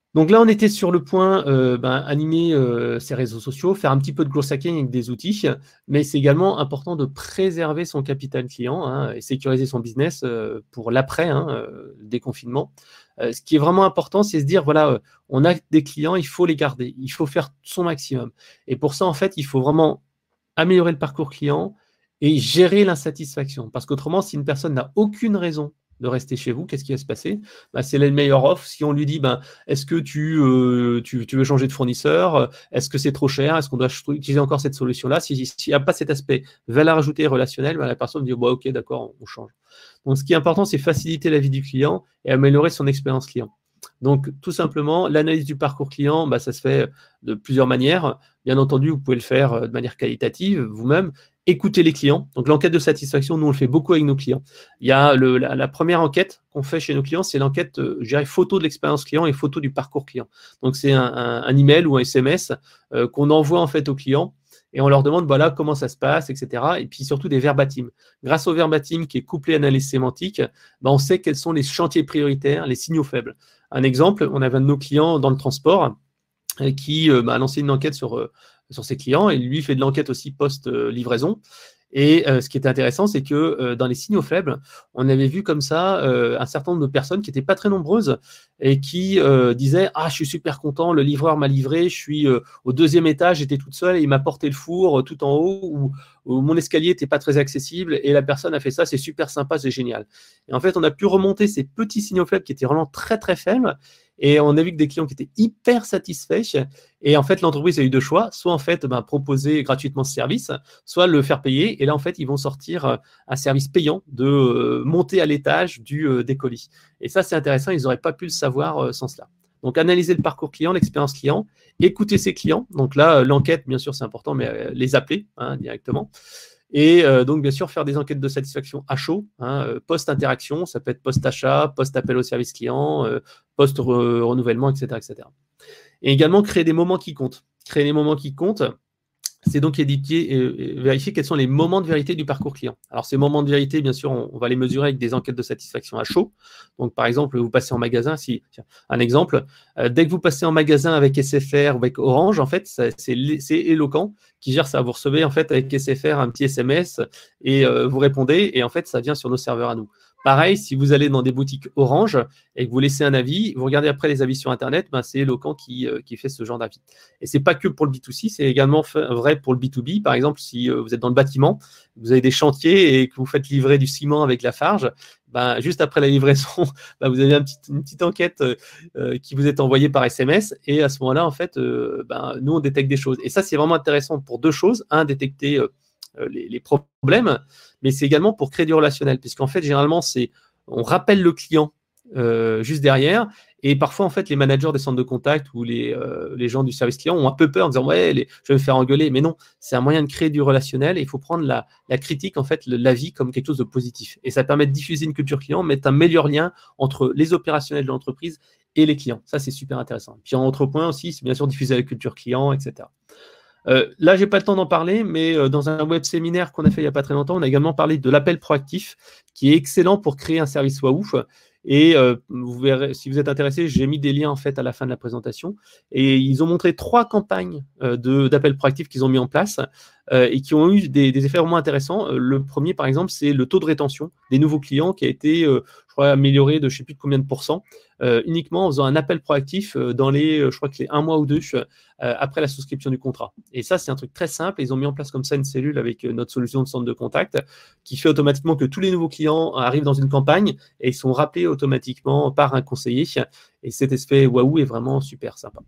Donc là, on était sur le point euh, ben, animer euh, ses réseaux sociaux, faire un petit peu de growth hacking avec des outils, mais c'est également important de préserver son capital client hein, et sécuriser son business euh, pour l'après, hein, euh, déconfinement. Euh, ce qui est vraiment important, c'est se dire, voilà, euh, on a des clients, il faut les garder, il faut faire son maximum. Et pour ça, en fait, il faut vraiment améliorer le parcours client et gérer l'insatisfaction. Parce qu'autrement, si une personne n'a aucune raison de rester chez vous, qu'est-ce qui va se passer? Bah, c'est la meilleure offre. Si on lui dit, ben, est-ce que tu, euh, tu, tu veux changer de fournisseur? Est-ce que c'est trop cher? Est-ce qu'on doit utiliser encore cette solution-là? S'il n'y a pas cet aspect valeur ajoutée relationnelle, ben, la personne dit, bah, ok, d'accord, on change. Donc, ce qui est important, c'est faciliter la vie du client et améliorer son expérience client. Donc, tout simplement, l'analyse du parcours client, bah, ça se fait de plusieurs manières. Bien entendu, vous pouvez le faire de manière qualitative vous-même. Écoutez les clients. Donc, l'enquête de satisfaction, nous, on le fait beaucoup avec nos clients. Il y a le, la, la première enquête qu'on fait chez nos clients, c'est l'enquête, euh, je dirais, photo de l'expérience client et photo du parcours client. Donc, c'est un, un, un email ou un S M S euh, qu'on envoie en fait aux clients et on leur demande voilà comment ça se passe, et cetera. Et puis surtout des verbatim. Grâce au verbatim qui est couplé à l'analyse sémantique, bah, on sait quels sont les chantiers prioritaires, les signaux faibles. Un exemple, on avait un de nos clients dans le transport euh, qui euh, bah, a lancé une enquête sur, euh, sur ses clients et lui fait de l'enquête aussi post-livraison. Et euh, ce qui est intéressant, c'est que euh, dans les signaux faibles, on avait vu comme ça euh, un certain nombre de personnes qui n'étaient pas très nombreuses et qui euh, disaient « Ah, je suis super content, le livreur m'a livré, je suis euh, au deuxième étage, j'étais toute seule et il m'a porté le four euh, tout en haut ou, ou mon escalier n'était pas très accessible et la personne a fait ça, c'est super sympa, c'est génial. » Et en fait, on a pu remonter ces petits signaux faibles qui étaient vraiment très très faibles et on a vu que des clients qui étaient hyper satisfaits. Et en fait, l'entreprise a eu deux choix, soit en fait ben, proposer gratuitement ce service, soit le faire payer. Et là, en fait, ils vont sortir un service payant de euh, monter à l'étage du euh, des colis. Et ça, c'est intéressant, ils n'auraient pas pu le savoir euh, sans cela. Donc, analyser le parcours client, l'expérience client, écouter ses clients. Donc là, l'enquête, bien sûr, c'est important, mais euh, les appeler hein, directement. Et euh, donc, bien sûr, faire des enquêtes de satisfaction à chaud, hein, post-interaction, ça peut être post-achat, post-appel au service client, euh, post-renouvellement, et cetera, et cetera. Et également, créer des moments qui comptent. Créer des moments qui comptent, c'est donc éditer et vérifier quels sont les moments de vérité du parcours client. Alors, ces moments de vérité, bien sûr, on, on va les mesurer avec des enquêtes de satisfaction à chaud. Donc, par exemple, vous passez en magasin, si, tiens, un exemple, euh, dès que vous passez en magasin avec S F R ou avec Orange, en fait, c'est Eloquent qui gère ça. Vous recevez, en fait, avec S F R un petit S M S et euh, vous répondez et, en fait, ça vient sur nos serveurs à nous. Pareil, si vous allez dans des boutiques Orange et que vous laissez un avis, vous regardez après les avis sur Internet, ben c'est Eloquent qui, euh, qui fait ce genre d'avis. Et ce n'est pas que pour le B deux C, c'est également vrai pour le B deux B. Par exemple, si euh, vous êtes dans le bâtiment, vous avez des chantiers et que vous faites livrer du ciment avec la farge, ben, juste après la livraison, ben, vous avez un petit, une petite enquête euh, qui vous est envoyée par S M S. Et à ce moment-là, en fait, euh, ben, nous, on détecte des choses. Et ça, c'est vraiment intéressant pour deux choses. Un, détecter euh, les, les problèmes, mais c'est également pour créer du relationnel, puisqu'en fait, généralement, c'est on rappelle le client euh, juste derrière, et parfois, en fait, les managers des centres de contact ou les, euh, les gens du service client ont un peu peur en disant « Ouais, les, je vais me faire engueuler », mais non, c'est un moyen de créer du relationnel, et il faut prendre la, la critique, en fait, l'avis comme quelque chose de positif. Et ça permet de diffuser une culture client, mettre un meilleur lien entre les opérationnels de l'entreprise et les clients. Ça, c'est super intéressant. Puis, en autre point aussi, c'est bien sûr diffuser la culture client, et cetera. Euh, là, je n'ai pas le temps d'en parler, mais euh, dans un web séminaire qu'on a fait il n'y a pas très longtemps, on a également parlé de l'appel proactif, qui est excellent pour créer un service Waouf. Et euh, vous verrez, si vous êtes intéressé, j'ai mis des liens en fait à la fin de la présentation. Et ils ont montré trois campagnes euh, d'appel proactif qu'ils ont mis en place euh, et qui ont eu des, des effets vraiment intéressants. Euh, le premier, par exemple, c'est le taux de rétention des nouveaux clients qui a été, euh, je crois, amélioré de je ne sais plus de combien de pourcents, euh, uniquement en faisant un appel proactif euh, dans les, euh, je crois que les un mois ou deux euh, après la souscription du contrat. Et ça, c'est un truc très simple. Ils ont mis en place comme ça une cellule avec euh, notre solution de centre de contact qui fait automatiquement que tous les nouveaux clients arrivent dans une campagne et ils sont rappelés automatiquement par un conseiller. Et cet aspect waouh est vraiment super sympa.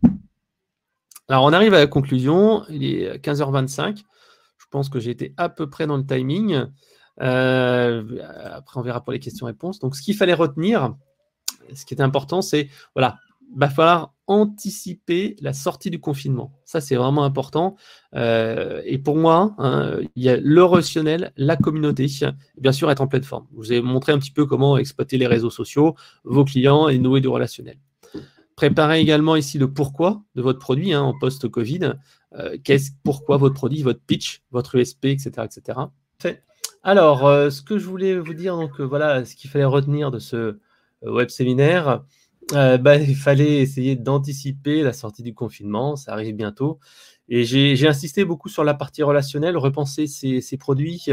Alors, on arrive à la conclusion. Il est quinze heures vingt-cinq. Je pense que j'ai été à peu près dans le timing. Euh, après, on verra pour les questions-réponses. Donc, ce qu'il fallait retenir, ce qui est important, c'est, voilà, il va falloir anticiper la sortie du confinement. Ça, c'est vraiment important. Euh, et pour moi, hein, il y a le relationnel, la communauté, et bien sûr être en pleine forme. Je vous ai montré un petit peu comment exploiter les réseaux sociaux, vos clients et nouer du relationnel. Préparez également ici le pourquoi de votre produit hein, en post-Covid. Euh, qu'est-ce, pourquoi votre produit, votre pitch, votre U S P, et cetera, et cetera. Alors, euh, ce que je voulais vous dire, donc euh, voilà, ce qu'il fallait retenir de ce euh, web séminaire. euh, bah, il fallait essayer d'anticiper la sortie du confinement, ça arrive bientôt. Et j'ai j'ai insisté beaucoup sur la partie relationnelle, repenser ces, ces produits,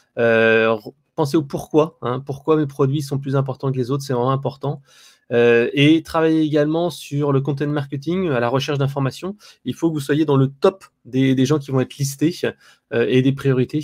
euh, penser au pourquoi, hein, pourquoi mes produits sont plus importants que les autres, c'est vraiment important. Euh, et travailler également sur le content marketing, à la recherche d'informations. Il faut que vous soyez dans le top des, des gens qui vont être listés euh, et des priorités.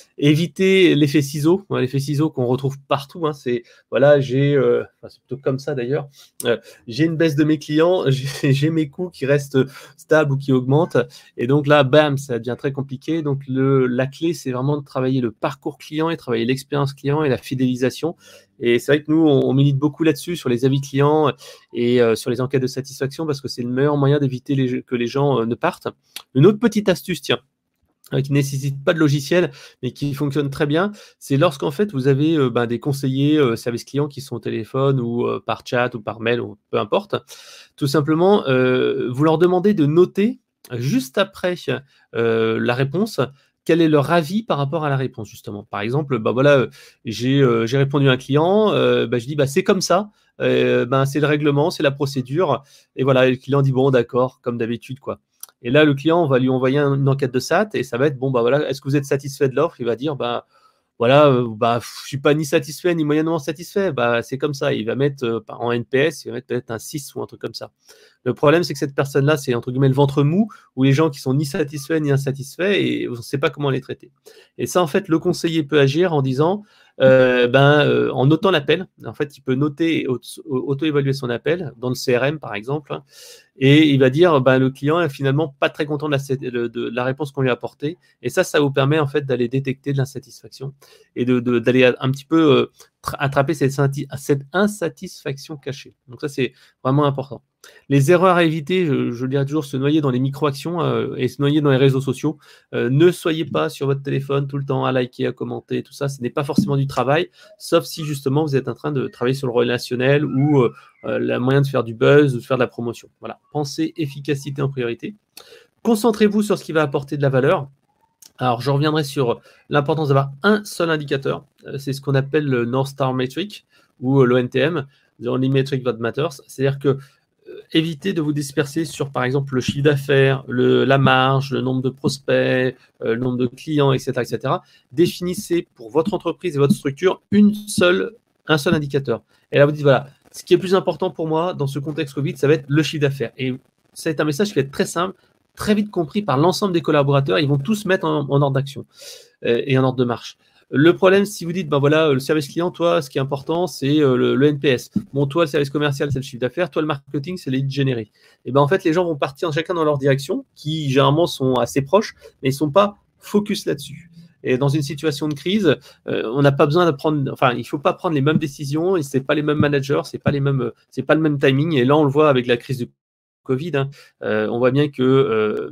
Évitez l'effet ciseau, hein, l'effet ciseau qu'on retrouve partout. Hein, c'est voilà, j'ai, euh, enfin, c'est plutôt comme ça d'ailleurs. Euh, j'ai une baisse de mes clients, j'ai, j'ai mes coûts qui restent stables ou qui augmentent, et donc là, bam, ça devient très compliqué. Donc le, la clé, c'est vraiment de travailler le parcours client et travailler l'expérience client et la fidélisation. Et c'est vrai que nous, on, on milite beaucoup là-dessus, sur les avis clients et euh, sur les enquêtes de satisfaction, parce que c'est le meilleur moyen d'éviter les, que les gens euh, ne partent. Une autre petite astuce, tiens, euh, qui ne nécessite pas de logiciel, mais qui fonctionne très bien, c'est lorsqu'en fait, vous avez euh, ben, des conseillers euh, service client qui sont au téléphone ou euh, par chat ou par mail, ou peu importe. Tout simplement, euh, vous leur demandez de noter, juste après euh, la réponse, quel est leur avis par rapport à la réponse, justement. Par exemple, bah voilà, j'ai euh, j'ai répondu à un client, euh, bah, je dis, bah, c'est comme ça, euh, ben, c'est le règlement, c'est la procédure, et voilà, et le client dit, bon, d'accord, comme d'habitude, quoi. Et là, le client, on va lui envoyer un- une enquête de S A T, et ça va être, bon, bah voilà, est-ce que vous êtes satisfait de l'offre? Il va dire, bah, voilà, euh, bah, je suis pas ni satisfait ni moyennement satisfait. Bah, c'est comme ça. Il va mettre euh, en N P S, il va mettre peut-être un six ou un truc comme ça. Le problème, c'est que cette personne-là, c'est entre guillemets le ventre mou, ou les gens qui sont ni satisfaits ni insatisfaits, et on ne sait pas comment les traiter. Et ça, en fait, le conseiller peut agir en disant, euh, ben, euh, en notant l'appel. En fait, il peut noter et auto-évaluer son appel dans le C R M, par exemple. Hein, et il va dire, ben, le client est finalement pas très content de la, de, de la réponse qu'on lui a apportée. Et ça, ça vous permet en fait d'aller détecter de l'insatisfaction et de, de, d'aller un petit peu euh, attraper cette, cette insatisfaction cachée. Donc ça, c'est vraiment important. Les erreurs à éviter, je, je le dirais toujours, se noyer dans les micro-actions euh, et se noyer dans les réseaux sociaux. Euh, ne soyez pas sur votre téléphone tout le temps à liker, à commenter, tout ça. Ce n'est pas forcément du travail, sauf si justement vous êtes en train de travailler sur le relationnel ou euh, le moyen de faire du buzz ou de faire de la promotion. Voilà. Pensez efficacité en priorité. Concentrez-vous sur ce qui va apporter de la valeur. Alors, je reviendrai sur l'importance d'avoir un seul indicateur. C'est ce qu'on appelle le North Star Metric ou l'O N T M, The Only Metric That Matters. C'est-à-dire que euh, évitez de vous disperser sur, par exemple, le chiffre d'affaires, le, la marge, le nombre de prospects, euh, le nombre de clients, et cetera, et cetera. Définissez pour votre entreprise et votre structure une seule, un seul indicateur. Et là, vous dites, voilà, ce qui est plus important pour moi dans ce contexte Covid, ça va être le chiffre d'affaires. Et c'est un message qui va être très simple, très vite compris par l'ensemble des collaborateurs. Ils vont tous mettre en, en ordre d'action euh, et en ordre de marche. Le problème, si vous dites, ben voilà, le service client, toi, ce qui est important, c'est euh, le, le N P S. Bon, toi, le service commercial, c'est le chiffre d'affaires. Toi, le marketing, c'est les leads générés. Et ben en fait, les gens vont partir chacun dans leur direction, qui généralement sont assez proches, mais ils ne sont pas focus là-dessus. Et dans une situation de crise, euh, on n'a pas besoin de prendre, enfin, il ne faut pas prendre les mêmes décisions. Et c'est pas les mêmes managers, c'est pas les mêmes, c'est pas le même timing. Et là, on le voit avec la crise du Covid, hein, euh, on voit bien que euh,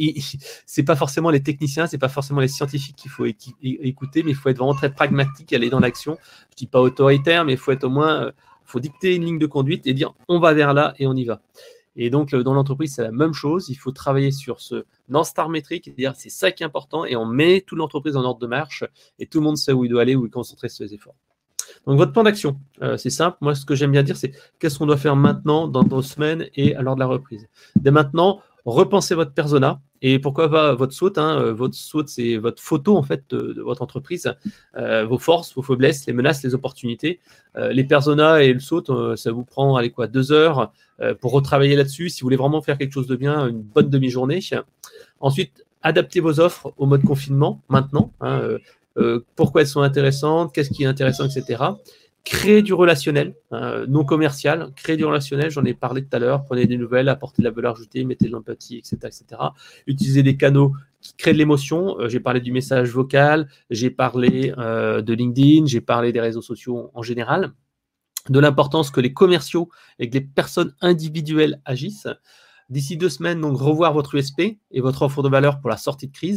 c'est pas forcément les techniciens, c'est pas forcément les scientifiques qu'il faut équi- écouter, mais il faut être vraiment très pragmatique, aller dans l'action. Je dis pas autoritaire, mais il faut être au moins, euh, faut dicter une ligne de conduite et dire on va vers là et on y va. Et donc dans l'entreprise, c'est la même chose. Il faut travailler sur ce North Star métrique, dire c'est ça qui est important, et on met toute l'entreprise en ordre de marche et tout le monde sait où il doit aller, où il concentrer ses efforts. Donc, votre plan d'action, euh, c'est simple. Moi, ce que j'aime bien dire, c'est qu'est-ce qu'on doit faire maintenant, dans nos semaines et à l'heure de la reprise. Dès maintenant, repensez votre persona. Et pourquoi pas votre SWOT, hein. Votre SWOT, c'est votre photo, en fait, de, de votre entreprise, euh, vos forces, vos faiblesses, les menaces, les opportunités. Euh, les personas et le SWOT, euh, ça vous prend, allez, quoi, deux heures euh, pour retravailler là-dessus. Si vous voulez vraiment faire quelque chose de bien, une bonne demi-journée. Ensuite, adaptez vos offres au mode confinement, maintenant, hein, euh, Euh, pourquoi elles sont intéressantes, qu'est-ce qui est intéressant, et cetera. Créer du relationnel, euh, non commercial, créer du relationnel, j'en ai parlé tout à l'heure, prenez des nouvelles, apportez de la valeur ajoutée, mettez de l'empathie, et cetera, et cetera. Utilisez des canaux qui créent de l'émotion. Euh, j'ai parlé du message vocal, j'ai parlé euh, de LinkedIn, j'ai parlé des réseaux sociaux en général, de l'importance que les commerciaux et que les personnes individuelles agissent. D'ici deux semaines, donc revoir votre U S P et votre offre de valeur pour la sortie de crise.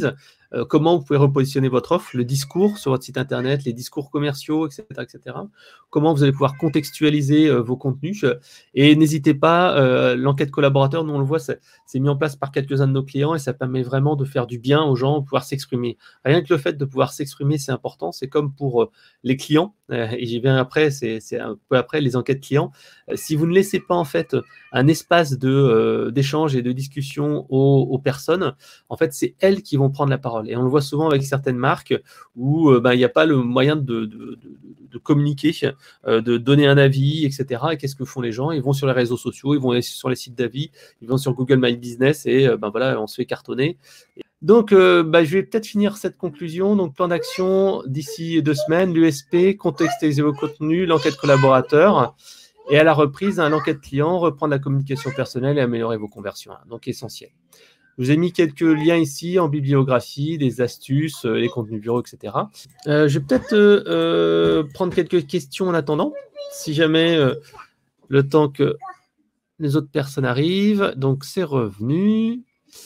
euh, comment vous pouvez repositionner votre offre, le discours sur votre site internet, les discours commerciaux, et cetera, et cetera. Comment vous allez pouvoir contextualiser euh, vos contenus. Et n'hésitez pas, euh, l'enquête collaborateur, nous on le voit, c'est mis en place par quelques-uns de nos clients et ça permet vraiment de faire du bien aux gens, de pouvoir s'exprimer. Rien que le fait de pouvoir s'exprimer, c'est important. C'est comme pour euh, les clients, euh, et j'y viens après, c'est un peu après, les enquêtes clients. Euh, si vous ne laissez pas en fait un espace de, euh, d'échange et de discussion aux, aux personnes, en fait, c'est elles qui vont prendre la parole. Et on le voit souvent avec certaines marques où euh, ben, il n'y a pas le moyen de, de, de, de communiquer, euh, de donner un avis, et cetera. Et qu'est-ce que font les gens? Ils vont sur les réseaux sociaux, ils vont sur les sites d'avis, ils vont sur Google My Business et euh, ben, voilà, on se fait cartonner. Donc, euh, bah, je vais peut-être finir cette conclusion. Donc, plan d'action d'ici deux semaines, l'U S P, contextualiser vos contenus, l'enquête collaborateur. Et à la reprise, hein, l'enquête client, reprendre la communication personnelle et améliorer vos conversions. Hein, donc, essentiel. Je vous ai mis quelques liens ici en bibliographie, des astuces, euh, les contenus bureaux, et cetera. Euh, je vais peut-être euh, euh, prendre quelques questions en attendant, si jamais euh, le temps que les autres personnes arrivent. Donc, c'est revenu.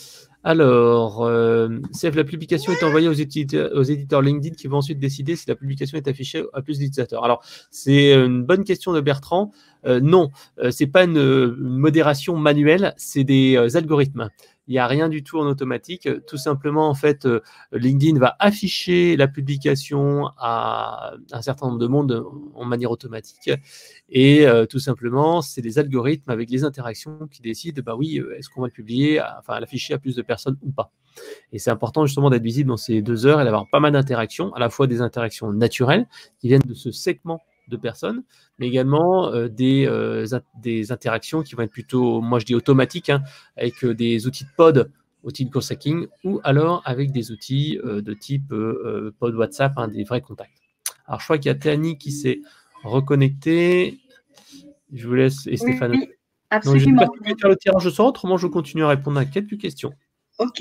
Alors, euh, C F, la publication est envoyée aux éditeurs, aux éditeurs LinkedIn qui vont ensuite décider si la publication est affichée à plus d'utilisateurs. Alors, c'est une bonne question de Bertrand. Euh, non, euh, ce n'est pas une, une modération manuelle, c'est des euh, algorithmes. Il n'y a rien du tout en automatique. Tout simplement, en fait, euh, LinkedIn va afficher la publication à un certain nombre de monde en manière automatique. Et euh, tout simplement, c'est des algorithmes avec les interactions qui décident, bah oui, est-ce qu'on va le publier, à, enfin, l'afficher à plus de personnes ou pas. Et c'est important justement d'être visible dans ces deux heures et d'avoir pas mal d'interactions, à la fois des interactions naturelles qui viennent de ce segment de personnes, mais également euh, des, euh, des interactions qui vont être plutôt, moi je dis automatiques, hein, avec euh, des outils de pod, outils de growth hacking, ou alors avec des outils euh, de type euh, pod WhatsApp, hein, des vrais contacts. Alors je crois qu'il y a Théanie qui s'est reconnectée. Je vous laisse, et Stéphane. Oui, absolument. Donc, je vais pas faire le tirage au sort, autrement je continue à répondre à quelques questions. Ok.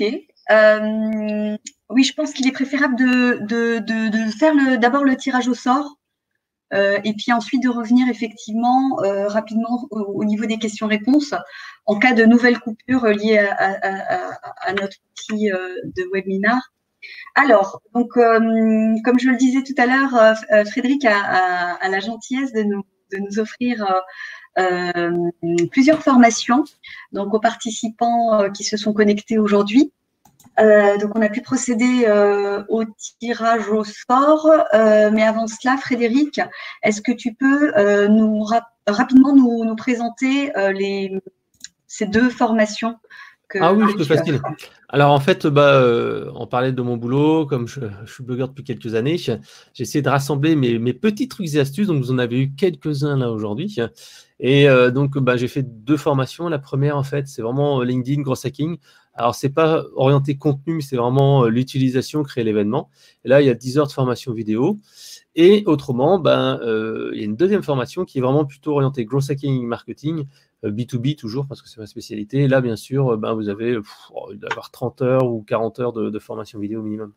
Euh, oui, je pense qu'il est préférable de, de, de, de faire d'abord le tirage au sort. Euh, et puis ensuite de revenir effectivement euh, rapidement au, au niveau des questions-réponses en cas de nouvelles coupures liées à, à, à, à notre outil euh, de webinar. Alors, donc, euh, comme je le disais tout à l'heure, euh, Frédéric a, a, a la gentillesse de nous, de nous offrir euh, euh, plusieurs formations donc, aux participants euh, qui se sont connectés aujourd'hui. Euh, donc, on a pu procéder euh, au tirage au sort. Euh, mais avant cela, Frédéric, est-ce que tu peux euh, nous rap rapidement nous, nous présenter euh, les, ces deux formations que, Ah oui, que c'est facile. Alors, en fait, bah, euh, on parlait de mon boulot. Comme je, je suis blogueur depuis quelques années, j'ai essayé de rassembler mes, mes petits trucs et astuces. Donc, vous en avez eu quelques-uns là aujourd'hui. Et euh, donc, bah, j'ai fait deux formations. La première, en fait, c'est vraiment LinkedIn Growth Hacking. Alors, ce n'est pas orienté contenu, mais c'est vraiment l'utilisation, créer l'événement. Et là, il y a dix heures de formation vidéo. Et autrement, ben, euh, il y a une deuxième formation qui est vraiment plutôt orientée Growth Hacking Marketing, euh, B deux B toujours, parce que c'est ma spécialité. Et là, bien sûr, ben, vous avez pff, oh, il doit y avoir trente heures ou quarante heures de, de formation vidéo minimum.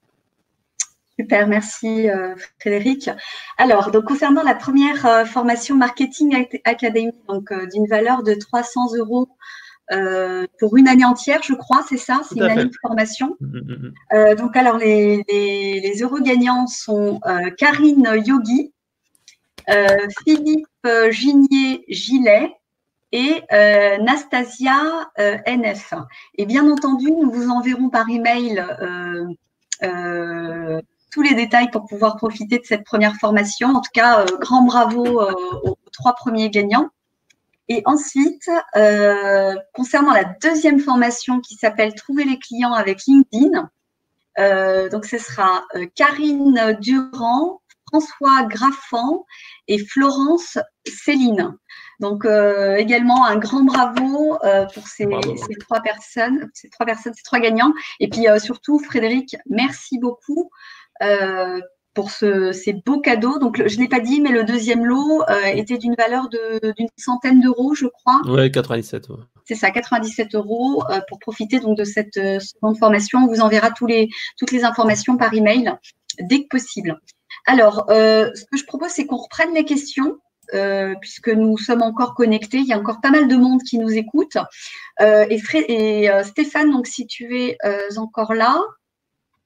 Super, merci euh, Frédéric. Alors, donc concernant la première euh, formation Marketing Academy, donc euh, d'une valeur de trois cents euros euh, pour une année entière, je crois, c'est ça, c'est une année de formation. Mmh, mmh. Euh, donc, alors, les, les, les euros gagnants sont euh, Karine Yogi, euh, Philippe Ginier-Gilet et euh, Nastasia euh, N F. Et bien entendu, nous vous enverrons par email euh, euh, tous les détails pour pouvoir profiter de cette première formation. En tout cas, euh, grand bravo euh, aux trois premiers gagnants. Et ensuite, euh, concernant la deuxième formation qui s'appelle « Trouver les clients avec LinkedIn », euh, donc ce sera euh, Karine Durand, François Graffan et Florence Céline. Donc euh, également un grand bravo euh, pour ces, bravo. ces trois personnes, ces trois personnes, ces trois gagnants. Et puis euh, surtout, Frédéric, merci beaucoup euh, pour ce, ces beaux cadeaux. Donc, je ne l'ai pas dit, mais le deuxième lot euh, était d'une valeur d'une centaine d'euros, je crois. Oui, quatre-vingt-dix-sept. Ouais. C'est ça, quatre-vingt-dix-sept euros euh, pour profiter donc de cette euh, seconde formation. On vous enverra tous les, toutes les informations par email dès que possible. Alors, euh, ce que je propose, c'est qu'on reprenne les questions. Euh, puisque nous sommes encore connectés, il y a encore pas mal de monde qui nous écoute. Euh, et Fré et euh, Stéphane, donc si tu es euh, encore là,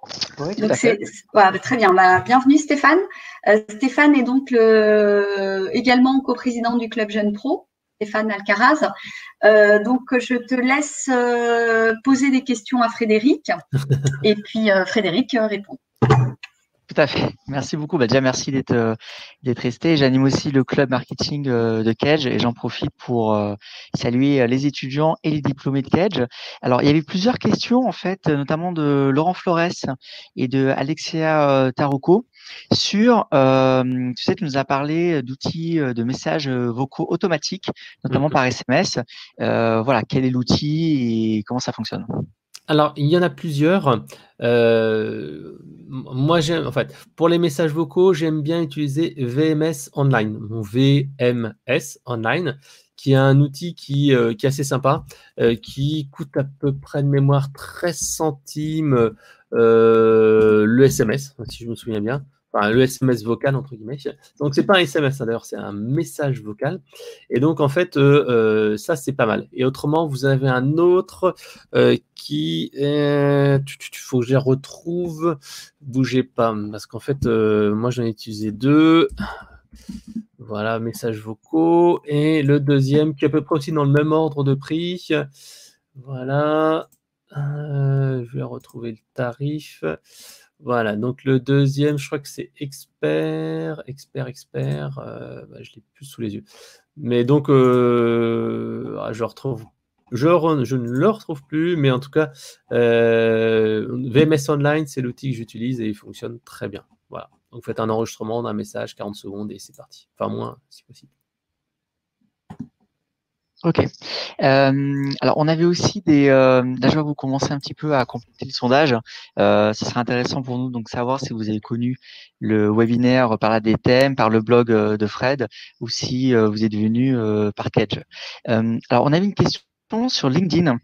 Oui, tout Donc à fait. voilà, très bien. Bah, bienvenue Stéphane. Euh, Stéphane est donc le, également coprésident du Club Jeune Pro, Stéphane Alcaraz. Euh, donc je te laisse euh, poser des questions à Frédéric et puis euh, Frédéric euh, répond. Tout à fait. Merci beaucoup. Bah, déjà, merci d'être euh, d'être resté. J'anime aussi le club marketing euh, de Kedge et j'en profite pour euh, saluer les étudiants et les diplômés de Kedge. Alors, il y avait plusieurs questions, en fait, notamment de Laurent Flores et de Alexia euh, Tarocco sur, euh, tu sais, tu nous as parlé d'outils de messages vocaux automatiques, notamment par S M S. Euh, voilà, quel est l'outil et comment ça fonctionne? Alors, il y en a plusieurs. Euh, moi, j'aime, en fait, pour les messages vocaux, j'aime bien utiliser V M S Online, mon V M S Online, qui est un outil qui, euh, qui est assez sympa, euh, qui coûte à peu près de mémoire treize centimes euh, le S M S, si je me souviens bien. Enfin, le S M S vocal, entre guillemets. Donc, c'est pas un S M S, hein, d'ailleurs, c'est un message vocal. Et donc, en fait, euh, euh, ça, c'est pas mal. Et autrement, vous avez un autre euh, qui est... Il faut que je les retrouve. Bougez pas, parce qu'en fait, euh, moi, j'en ai utilisé deux. Voilà, messages vocaux. Et le deuxième, qui est à peu près aussi dans le même ordre de prix. Voilà. Euh, je vais retrouver le tarif. Voilà, donc le deuxième, je crois que c'est expert, expert, expert. Euh, bah, je l'ai plus sous les yeux. Mais donc, euh, je retrouve, je, re, je ne le retrouve plus, mais en tout cas, euh, V M S Online, c'est l'outil que j'utilise et il fonctionne très bien. Voilà. Donc, vous faites un enregistrement d'un message, quarante secondes et c'est parti. Enfin, moins, si possible. Ok. Euh, alors, on avait aussi des. Euh, là, je vois que vous commencez un petit peu à compléter le sondage. Euh, ce serait intéressant pour nous donc savoir si vous avez connu le webinaire par là des thèmes, par le blog euh, de Fred, ou si euh, vous êtes venu euh, par Kedge. Euh, alors, on avait une question sur LinkedIn.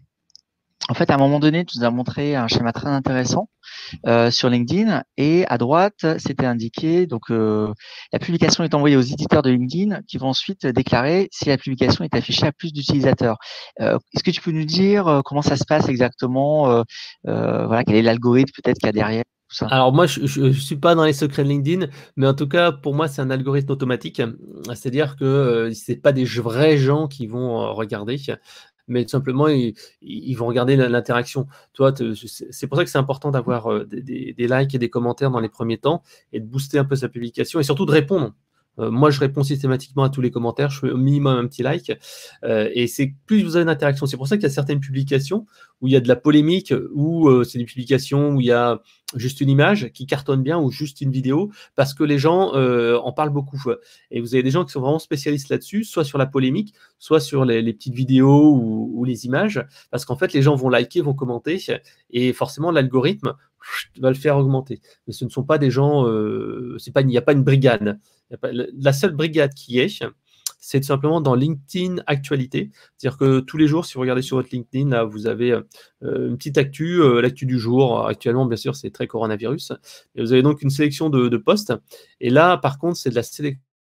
En fait, à un moment donné, tu nous as montré un schéma très intéressant euh, sur LinkedIn et à droite, c'était indiqué donc euh, la publication est envoyée aux éditeurs de LinkedIn qui vont ensuite déclarer si la publication est affichée à plus d'utilisateurs. Euh, est-ce que tu peux nous dire euh, comment ça se passe exactement euh, euh, Voilà, quel est l'algorithme peut-être qu'il y a derrière tout ça? Alors moi, je ne suis pas dans les secrets de LinkedIn, mais en tout cas, pour moi, c'est un algorithme automatique. C'est-à-dire que euh, ce n'est pas des vrais gens qui vont euh, regarder, mais tout simplement, ils, ils vont regarder l'interaction. Toi, c'est pour ça que c'est important d'avoir euh, des, des, des likes et des commentaires dans les premiers temps et de booster un peu sa publication et surtout de répondre. Euh, moi, je réponds systématiquement à tous les commentaires, je fais au minimum un petit like. Euh, et c'est plus vous avez d'interaction. C'est pour ça qu'il y a certaines publications où il y a de la polémique, où euh, c'est des publications où il y a juste une image qui cartonne bien ou juste une vidéo, parce que les gens euh, en parlent beaucoup. Et vous avez des gens qui sont vraiment spécialistes là-dessus, soit sur la polémique, soit sur les, les petites vidéos ou, ou les images, parce qu'en fait, les gens vont liker, vont commenter, et forcément, l'algorithme va le faire augmenter. Mais ce ne sont pas des gens, euh, c'est pas, il n'y a pas une brigade. Il y a pas, la seule brigade qui est, c'est tout simplement dans LinkedIn Actualité. C'est-à-dire que tous les jours, si vous regardez sur votre LinkedIn, là, vous avez euh, une petite actu, euh, l'actu du jour. Actuellement, bien sûr, c'est très coronavirus. Et vous avez donc une sélection de, de posts. Et là, par contre, c'est de la sélection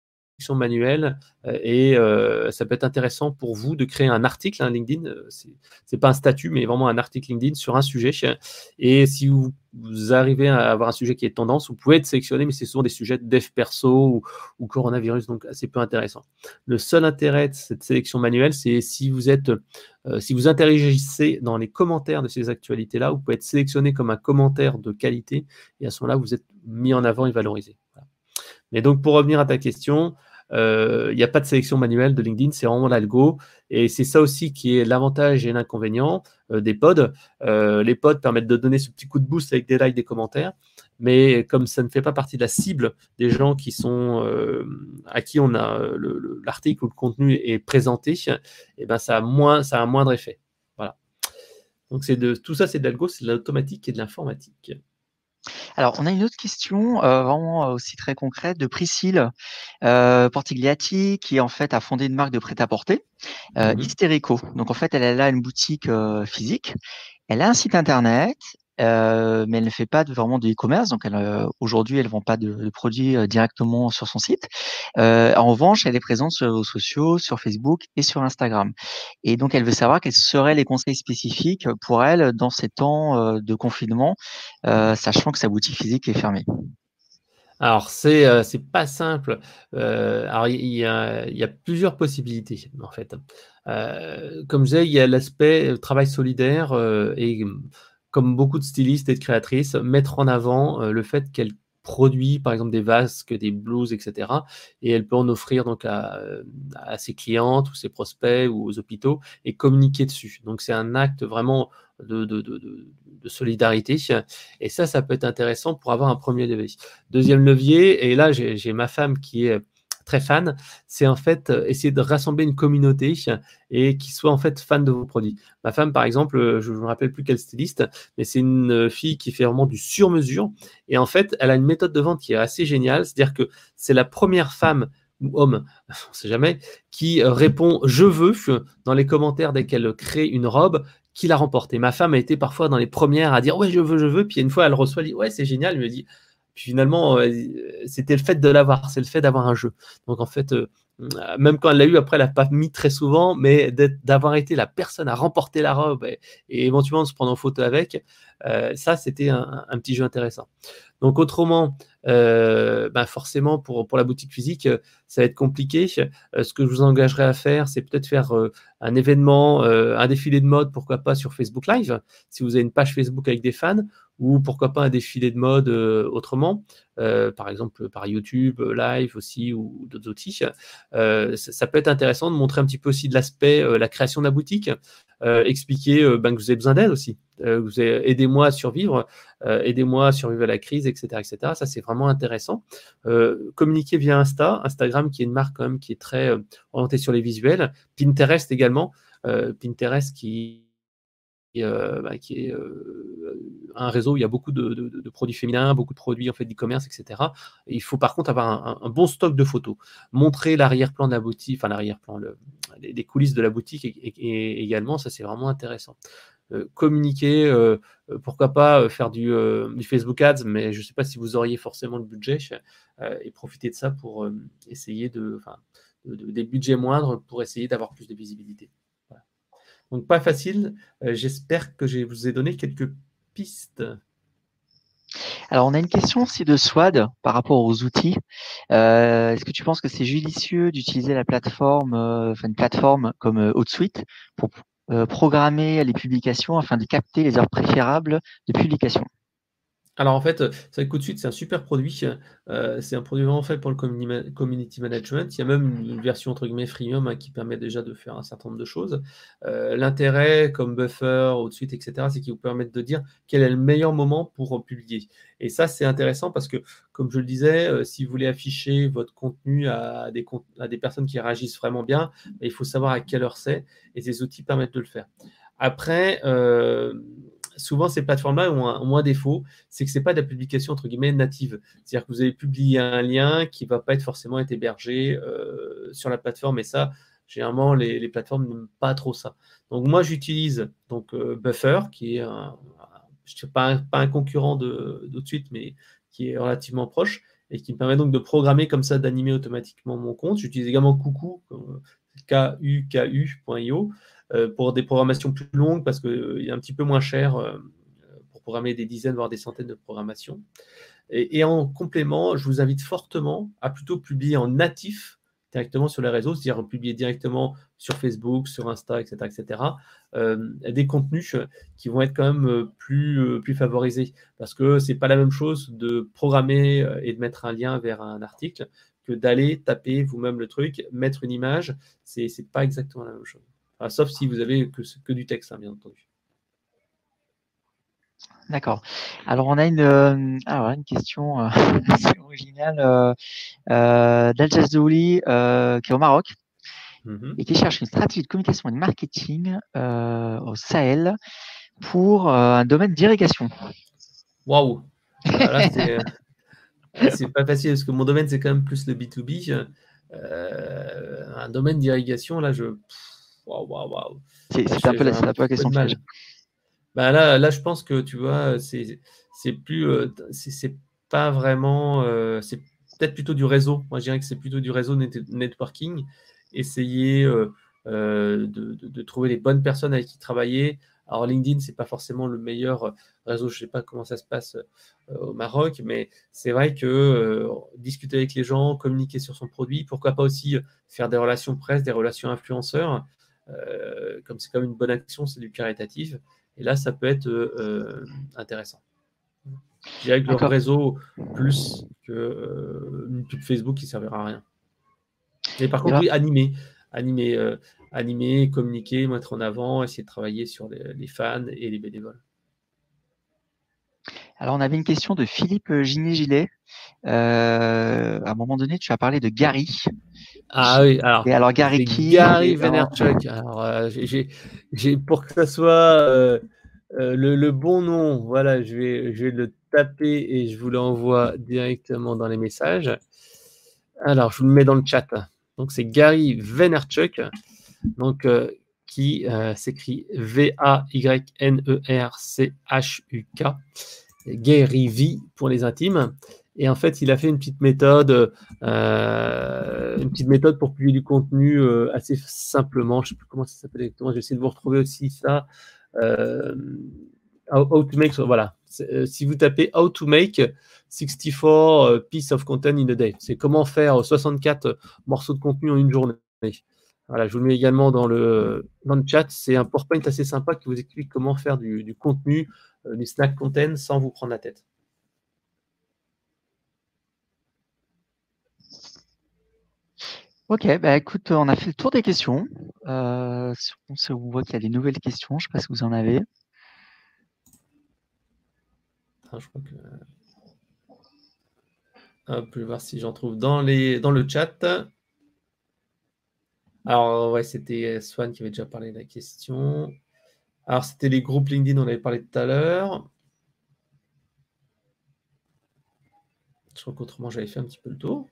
manuelle euh, et euh, ça peut être intéressant pour vous de créer un article, hein, LinkedIn, c'est, c'est pas un statut mais vraiment un article LinkedIn sur un sujet et si vous, vous arrivez à avoir un sujet qui est tendance, vous pouvez être sélectionné mais c'est souvent des sujets de dev perso ou, ou coronavirus, donc c'est peu intéressant. Le seul intérêt de cette sélection manuelle, c'est si vous êtes euh, si vous interagissez dans les commentaires de ces actualités là, vous pouvez être sélectionné comme un commentaire de qualité et à ce moment-là vous êtes mis en avant et valorisé. Voilà. Mais donc, pour revenir à ta question, il euh, n'y a pas de sélection manuelle de LinkedIn, c'est vraiment l'algo. Et c'est ça aussi qui est l'avantage et l'inconvénient euh, des pods. Euh, les pods permettent de donner ce petit coup de boost avec des likes, des commentaires. Mais comme ça ne fait pas partie de la cible des gens qui sont, euh, à qui on a le, le, l'article ou le contenu est présenté, et ben ça a, moins, ça a un moindre effet. Voilà. Donc, c'est de, tout ça, c'est de l'algo, c'est de l'automatique et de l'informatique. Alors, on a une autre question, euh, vraiment aussi très concrète, de Priscille euh, Portigliati, qui en fait a fondé une marque de prêt-à-porter, euh, mm-hmm. Hysterico. Donc en fait, elle, elle a une boutique euh, physique, elle a un site internet euh, mais elle ne fait pas de, vraiment de e-commerce. Donc, elle, euh, aujourd'hui, elle vend pas de, de produits euh, directement sur son site. Euh, en revanche, elle est présente sur les réseaux sociaux, sur Facebook et sur Instagram. Et donc, elle veut savoir quels seraient les conseils spécifiques pour elle dans ces temps euh, de confinement, euh, sachant que sa boutique physique est fermée. Alors, c'est euh, c'est pas simple. Euh, alors, il y, a, il y a plusieurs possibilités, en fait. Euh, comme je disais, il y a l'aspect euh, travail solidaire euh, et comme beaucoup de stylistes et de créatrices, mettre en avant euh, le fait qu'elle produit, par exemple, des vasques, des blouses, et cetera. Et elle peut en offrir donc à, à ses clientes ou ses prospects ou aux hôpitaux et communiquer dessus. Donc, c'est un acte vraiment de, de, de, de, de solidarité. Et ça, ça peut être intéressant pour avoir un premier levier. Deuxième levier, et là, j'ai j'ai ma femme qui est très fan, c'est en fait euh, essayer de rassembler une communauté et qui soit en fait fan de vos produits. Ma femme, par exemple, je ne me rappelle plus quel styliste, mais c'est une fille qui fait vraiment du sur-mesure. Et en fait, elle a une méthode de vente qui est assez géniale. C'est-à-dire que c'est la première femme ou homme, on ne sait jamais, qui répond « je veux » dans les commentaires dès qu'elle crée une robe, qui l'a remporté. Ma femme a été parfois dans les premières à dire « ouais, je veux, je veux ». Puis une fois, elle reçoit, elle dit « ouais, c'est génial ». Elle me dit puis finalement, euh, c'était le fait de l'avoir, c'est le fait d'avoir un jeu. Donc en fait, euh, même quand elle l'a eu, après, elle n'a pas mis très souvent, mais d'avoir été la personne à remporter la robe et, et éventuellement de se prendre en photo avec, euh, ça, c'était un, un petit jeu intéressant. Donc autrement, euh, ben forcément, pour, pour la boutique physique, ça va être compliqué. Euh, ce que je vous engagerai à faire, c'est peut-être faire euh, un événement, euh, un défilé de mode, pourquoi pas sur Facebook Live, si vous avez une page Facebook avec des fans, ou pourquoi pas un défilé de mode euh, autrement, euh, par exemple par YouTube Live aussi, ou, ou d'autres outils. Euh, ça, ça peut être intéressant de montrer un petit peu aussi de l'aspect, euh, la création de la boutique, euh, expliquer euh, ben, que vous avez besoin d'aide aussi, euh, vous avez, aidez-moi à survivre, euh, aidez-moi à survivre à la crise, et cetera, et cetera. Ça, c'est vraiment intéressant. Euh, communiquer via Insta, Instagram qui est une marque quand même qui est très euh, orientée sur les visuels, Pinterest également, euh, Pinterest qui Euh, bah, qui est euh, un réseau où il y a beaucoup de, de, de produits féminins, beaucoup de produits en fait d'e-commerce, et cetera. Et il faut par contre avoir un, un, un bon stock de photos, montrer l'arrière-plan de la boutique, enfin l'arrière-plan, le, les, les coulisses de la boutique et, et, et également, ça c'est vraiment intéressant. Euh, communiquer, euh, pourquoi pas faire du, euh, du Facebook Ads, mais je ne sais pas si vous auriez forcément le budget euh, et profiter de ça pour euh, essayer de, enfin, de, de, des budgets moindres pour essayer d'avoir plus de visibilité. Donc, pas facile. Euh, J'espère que je vous ai donné quelques pistes. Alors, on a une question aussi de Swad par rapport aux outils. Euh, Est-ce que tu penses que c'est judicieux d'utiliser la plateforme, euh, enfin une plateforme comme euh, HotSuite pour euh, programmer les publications afin de capter les heures préférables de publication? Alors en fait, c'est vrai que tout de suite, c'est un super produit. Euh, c'est un produit vraiment fait pour le community management. Il y a même une version entre guillemets freemium hein, qui permet déjà de faire un certain nombre de choses. Euh, L'intérêt, comme Buffer, au-dessus, et cetera, c'est qu'ils vous permettent de dire quel est le meilleur moment pour publier. Et ça, c'est intéressant parce que, comme je le disais, euh, si vous voulez afficher votre contenu à des, à des personnes qui réagissent vraiment bien, il faut savoir à quelle heure c'est. Et ces outils permettent de le faire. Après, euh, souvent, ces plateformes-là ont un, ont un défaut, c'est que ce n'est pas de la publication entre guillemets native. C'est-à-dire que vous avez publié un lien qui ne va pas être forcément être hébergé euh, sur la plateforme. Et ça, généralement, les, les plateformes n'aiment pas trop ça. Donc, moi, j'utilise donc euh, Buffer, qui est un, un, je sais pas, un, pas un concurrent de, de suite, mais qui est relativement proche et qui me permet donc de programmer comme ça, d'animer automatiquement mon compte. J'utilise également Kuku, K U K U point I O, euh, pour des programmations plus longues parce qu'il euh, est un petit peu moins cher euh, pour programmer des dizaines, voire des centaines de programmations. Et, et en complément, je vous invite fortement à plutôt publier en natif directement sur les réseaux, c'est-à-dire publier directement sur Facebook, sur Insta, et cetera, et cetera, euh, des contenus qui vont être quand même plus, euh, plus favorisés parce que c'est pas la même chose de programmer et de mettre un lien vers un article que d'aller taper vous-même le truc, mettre une image, c'est c'est pas exactement la même chose. Enfin, sauf si vous avez que, que du texte, hein, bien entendu. D'accord. Alors, on a une, euh, alors, une question euh, assez originale euh, euh, d'Al-Jazdouli euh, qui est au Maroc mm-hmm. et qui cherche une stratégie de communication et de marketing euh, au Sahel pour euh, un domaine d'irrigation. Waouh! Là, c'est c'est pas facile parce que mon domaine, c'est quand même plus le B deux B. Euh, un domaine d'irrigation, là, je. Waouh, waouh, waouh. C'est un peu la, un peu la question piège. Bah là, là, je pense que tu vois, c'est c'est plus, euh, c'est c'est pas vraiment, euh, c'est peut-être plutôt du réseau. Moi, je dirais que c'est plutôt du réseau net networking. Essayer euh, euh, de, de, de trouver les bonnes personnes avec qui travailler. Alors LinkedIn, c'est pas forcément le meilleur réseau. Je sais pas comment ça se passe euh, au Maroc, mais c'est vrai que euh, discuter avec les gens, communiquer sur son produit, pourquoi pas aussi faire des relations presse, des relations influenceurs. Euh, comme c'est comme une bonne action, c'est du caritatif. Et là, ça peut être euh, intéressant. Je dirais que le réseau plus que euh, une pub Facebook qui ne servira à rien. Mais par contre, oui, animer, animer, euh, animer, communiquer, mettre en avant, essayer de travailler sur les, les fans et les bénévoles. Alors, on avait une question de Philippe Ginet-Gilet. Euh, à un moment donné, tu as parlé de Gary. Ah oui, alors, et alors Gary qui Gary Vaynerchuk. Alors, euh, j'ai, j'ai, pour que ça soit euh, euh, le, le bon nom, voilà, je vais, je vais le taper et je vous l'envoie directement dans les messages. Alors, je vous le mets dans le chat. Donc, c'est Gary Vaynerchuk, donc, euh, qui euh, s'écrit V A Y N E R C H U K. Gary V pour les intimes. Et en fait, il a fait une petite méthode, euh, une petite méthode pour publier du contenu euh, assez simplement. Je ne sais plus comment ça s'appelle exactement. Je vais essayer de vous retrouver aussi ça. Euh, how, how to make, voilà. Euh, si vous tapez How to make sixty-four pieces of content in a day, c'est comment faire soixante-quatre morceaux de contenu en une journée. Voilà, je vous le mets également dans le, dans le chat. C'est un PowerPoint assez sympa qui vous explique comment faire du, du contenu, euh, du snack content sans vous prendre la tête. Ok, bah écoute, on a fait le tour des questions. Euh, on voit qu'il y a des nouvelles questions. Je ne sais pas si vous en avez. Attends, je crois que... Hop, je vais voir si j'en trouve dans, les... dans le chat. Alors, ouais, c'était Swan qui avait déjà parlé de la question. Alors, c'était les groupes LinkedIn, on avait parlé tout à l'heure. Je crois qu'autrement, j'avais fait un petit peu le tour.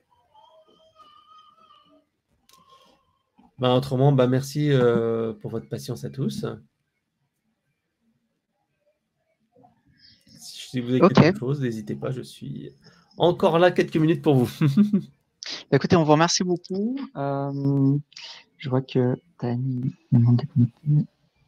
Bah, autrement, bah, merci euh, pour votre patience à tous. Si vous avez okay. quelque chose, n'hésitez pas, je suis encore là quelques minutes pour vous. Écoutez, on vous remercie beaucoup. Euh, je vois que Tani me demande de connecter.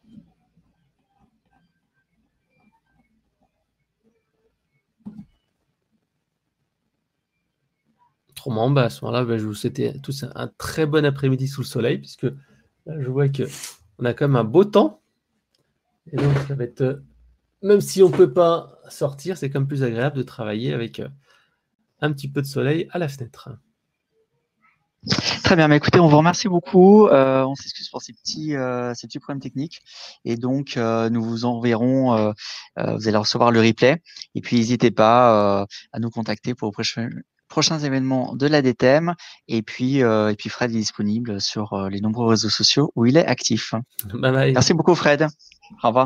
Autrement, bah, à ce moment-là, bah, je vous souhaite tous un, un très bon après-midi sous le soleil, puisque là, je vois qu'on a quand même un beau temps. Et donc, ça va être, même si on ne peut pas sortir, c'est quand même plus agréable de travailler avec un petit peu de soleil à la fenêtre. Très bien, mais écoutez, on vous remercie beaucoup. Euh, on s'excuse pour ces petits, euh, ces petits problèmes techniques. Et donc, euh, nous vous enverrons, euh, euh, vous allez recevoir le replay. Et puis, n'hésitez pas euh, à nous contacter pour les prochains, prochains événements de l'A D T E M. Et puis, euh, et puis Fred est disponible sur euh, les nombreux réseaux sociaux où il est actif. Bye bye. Merci beaucoup, Fred. Au revoir.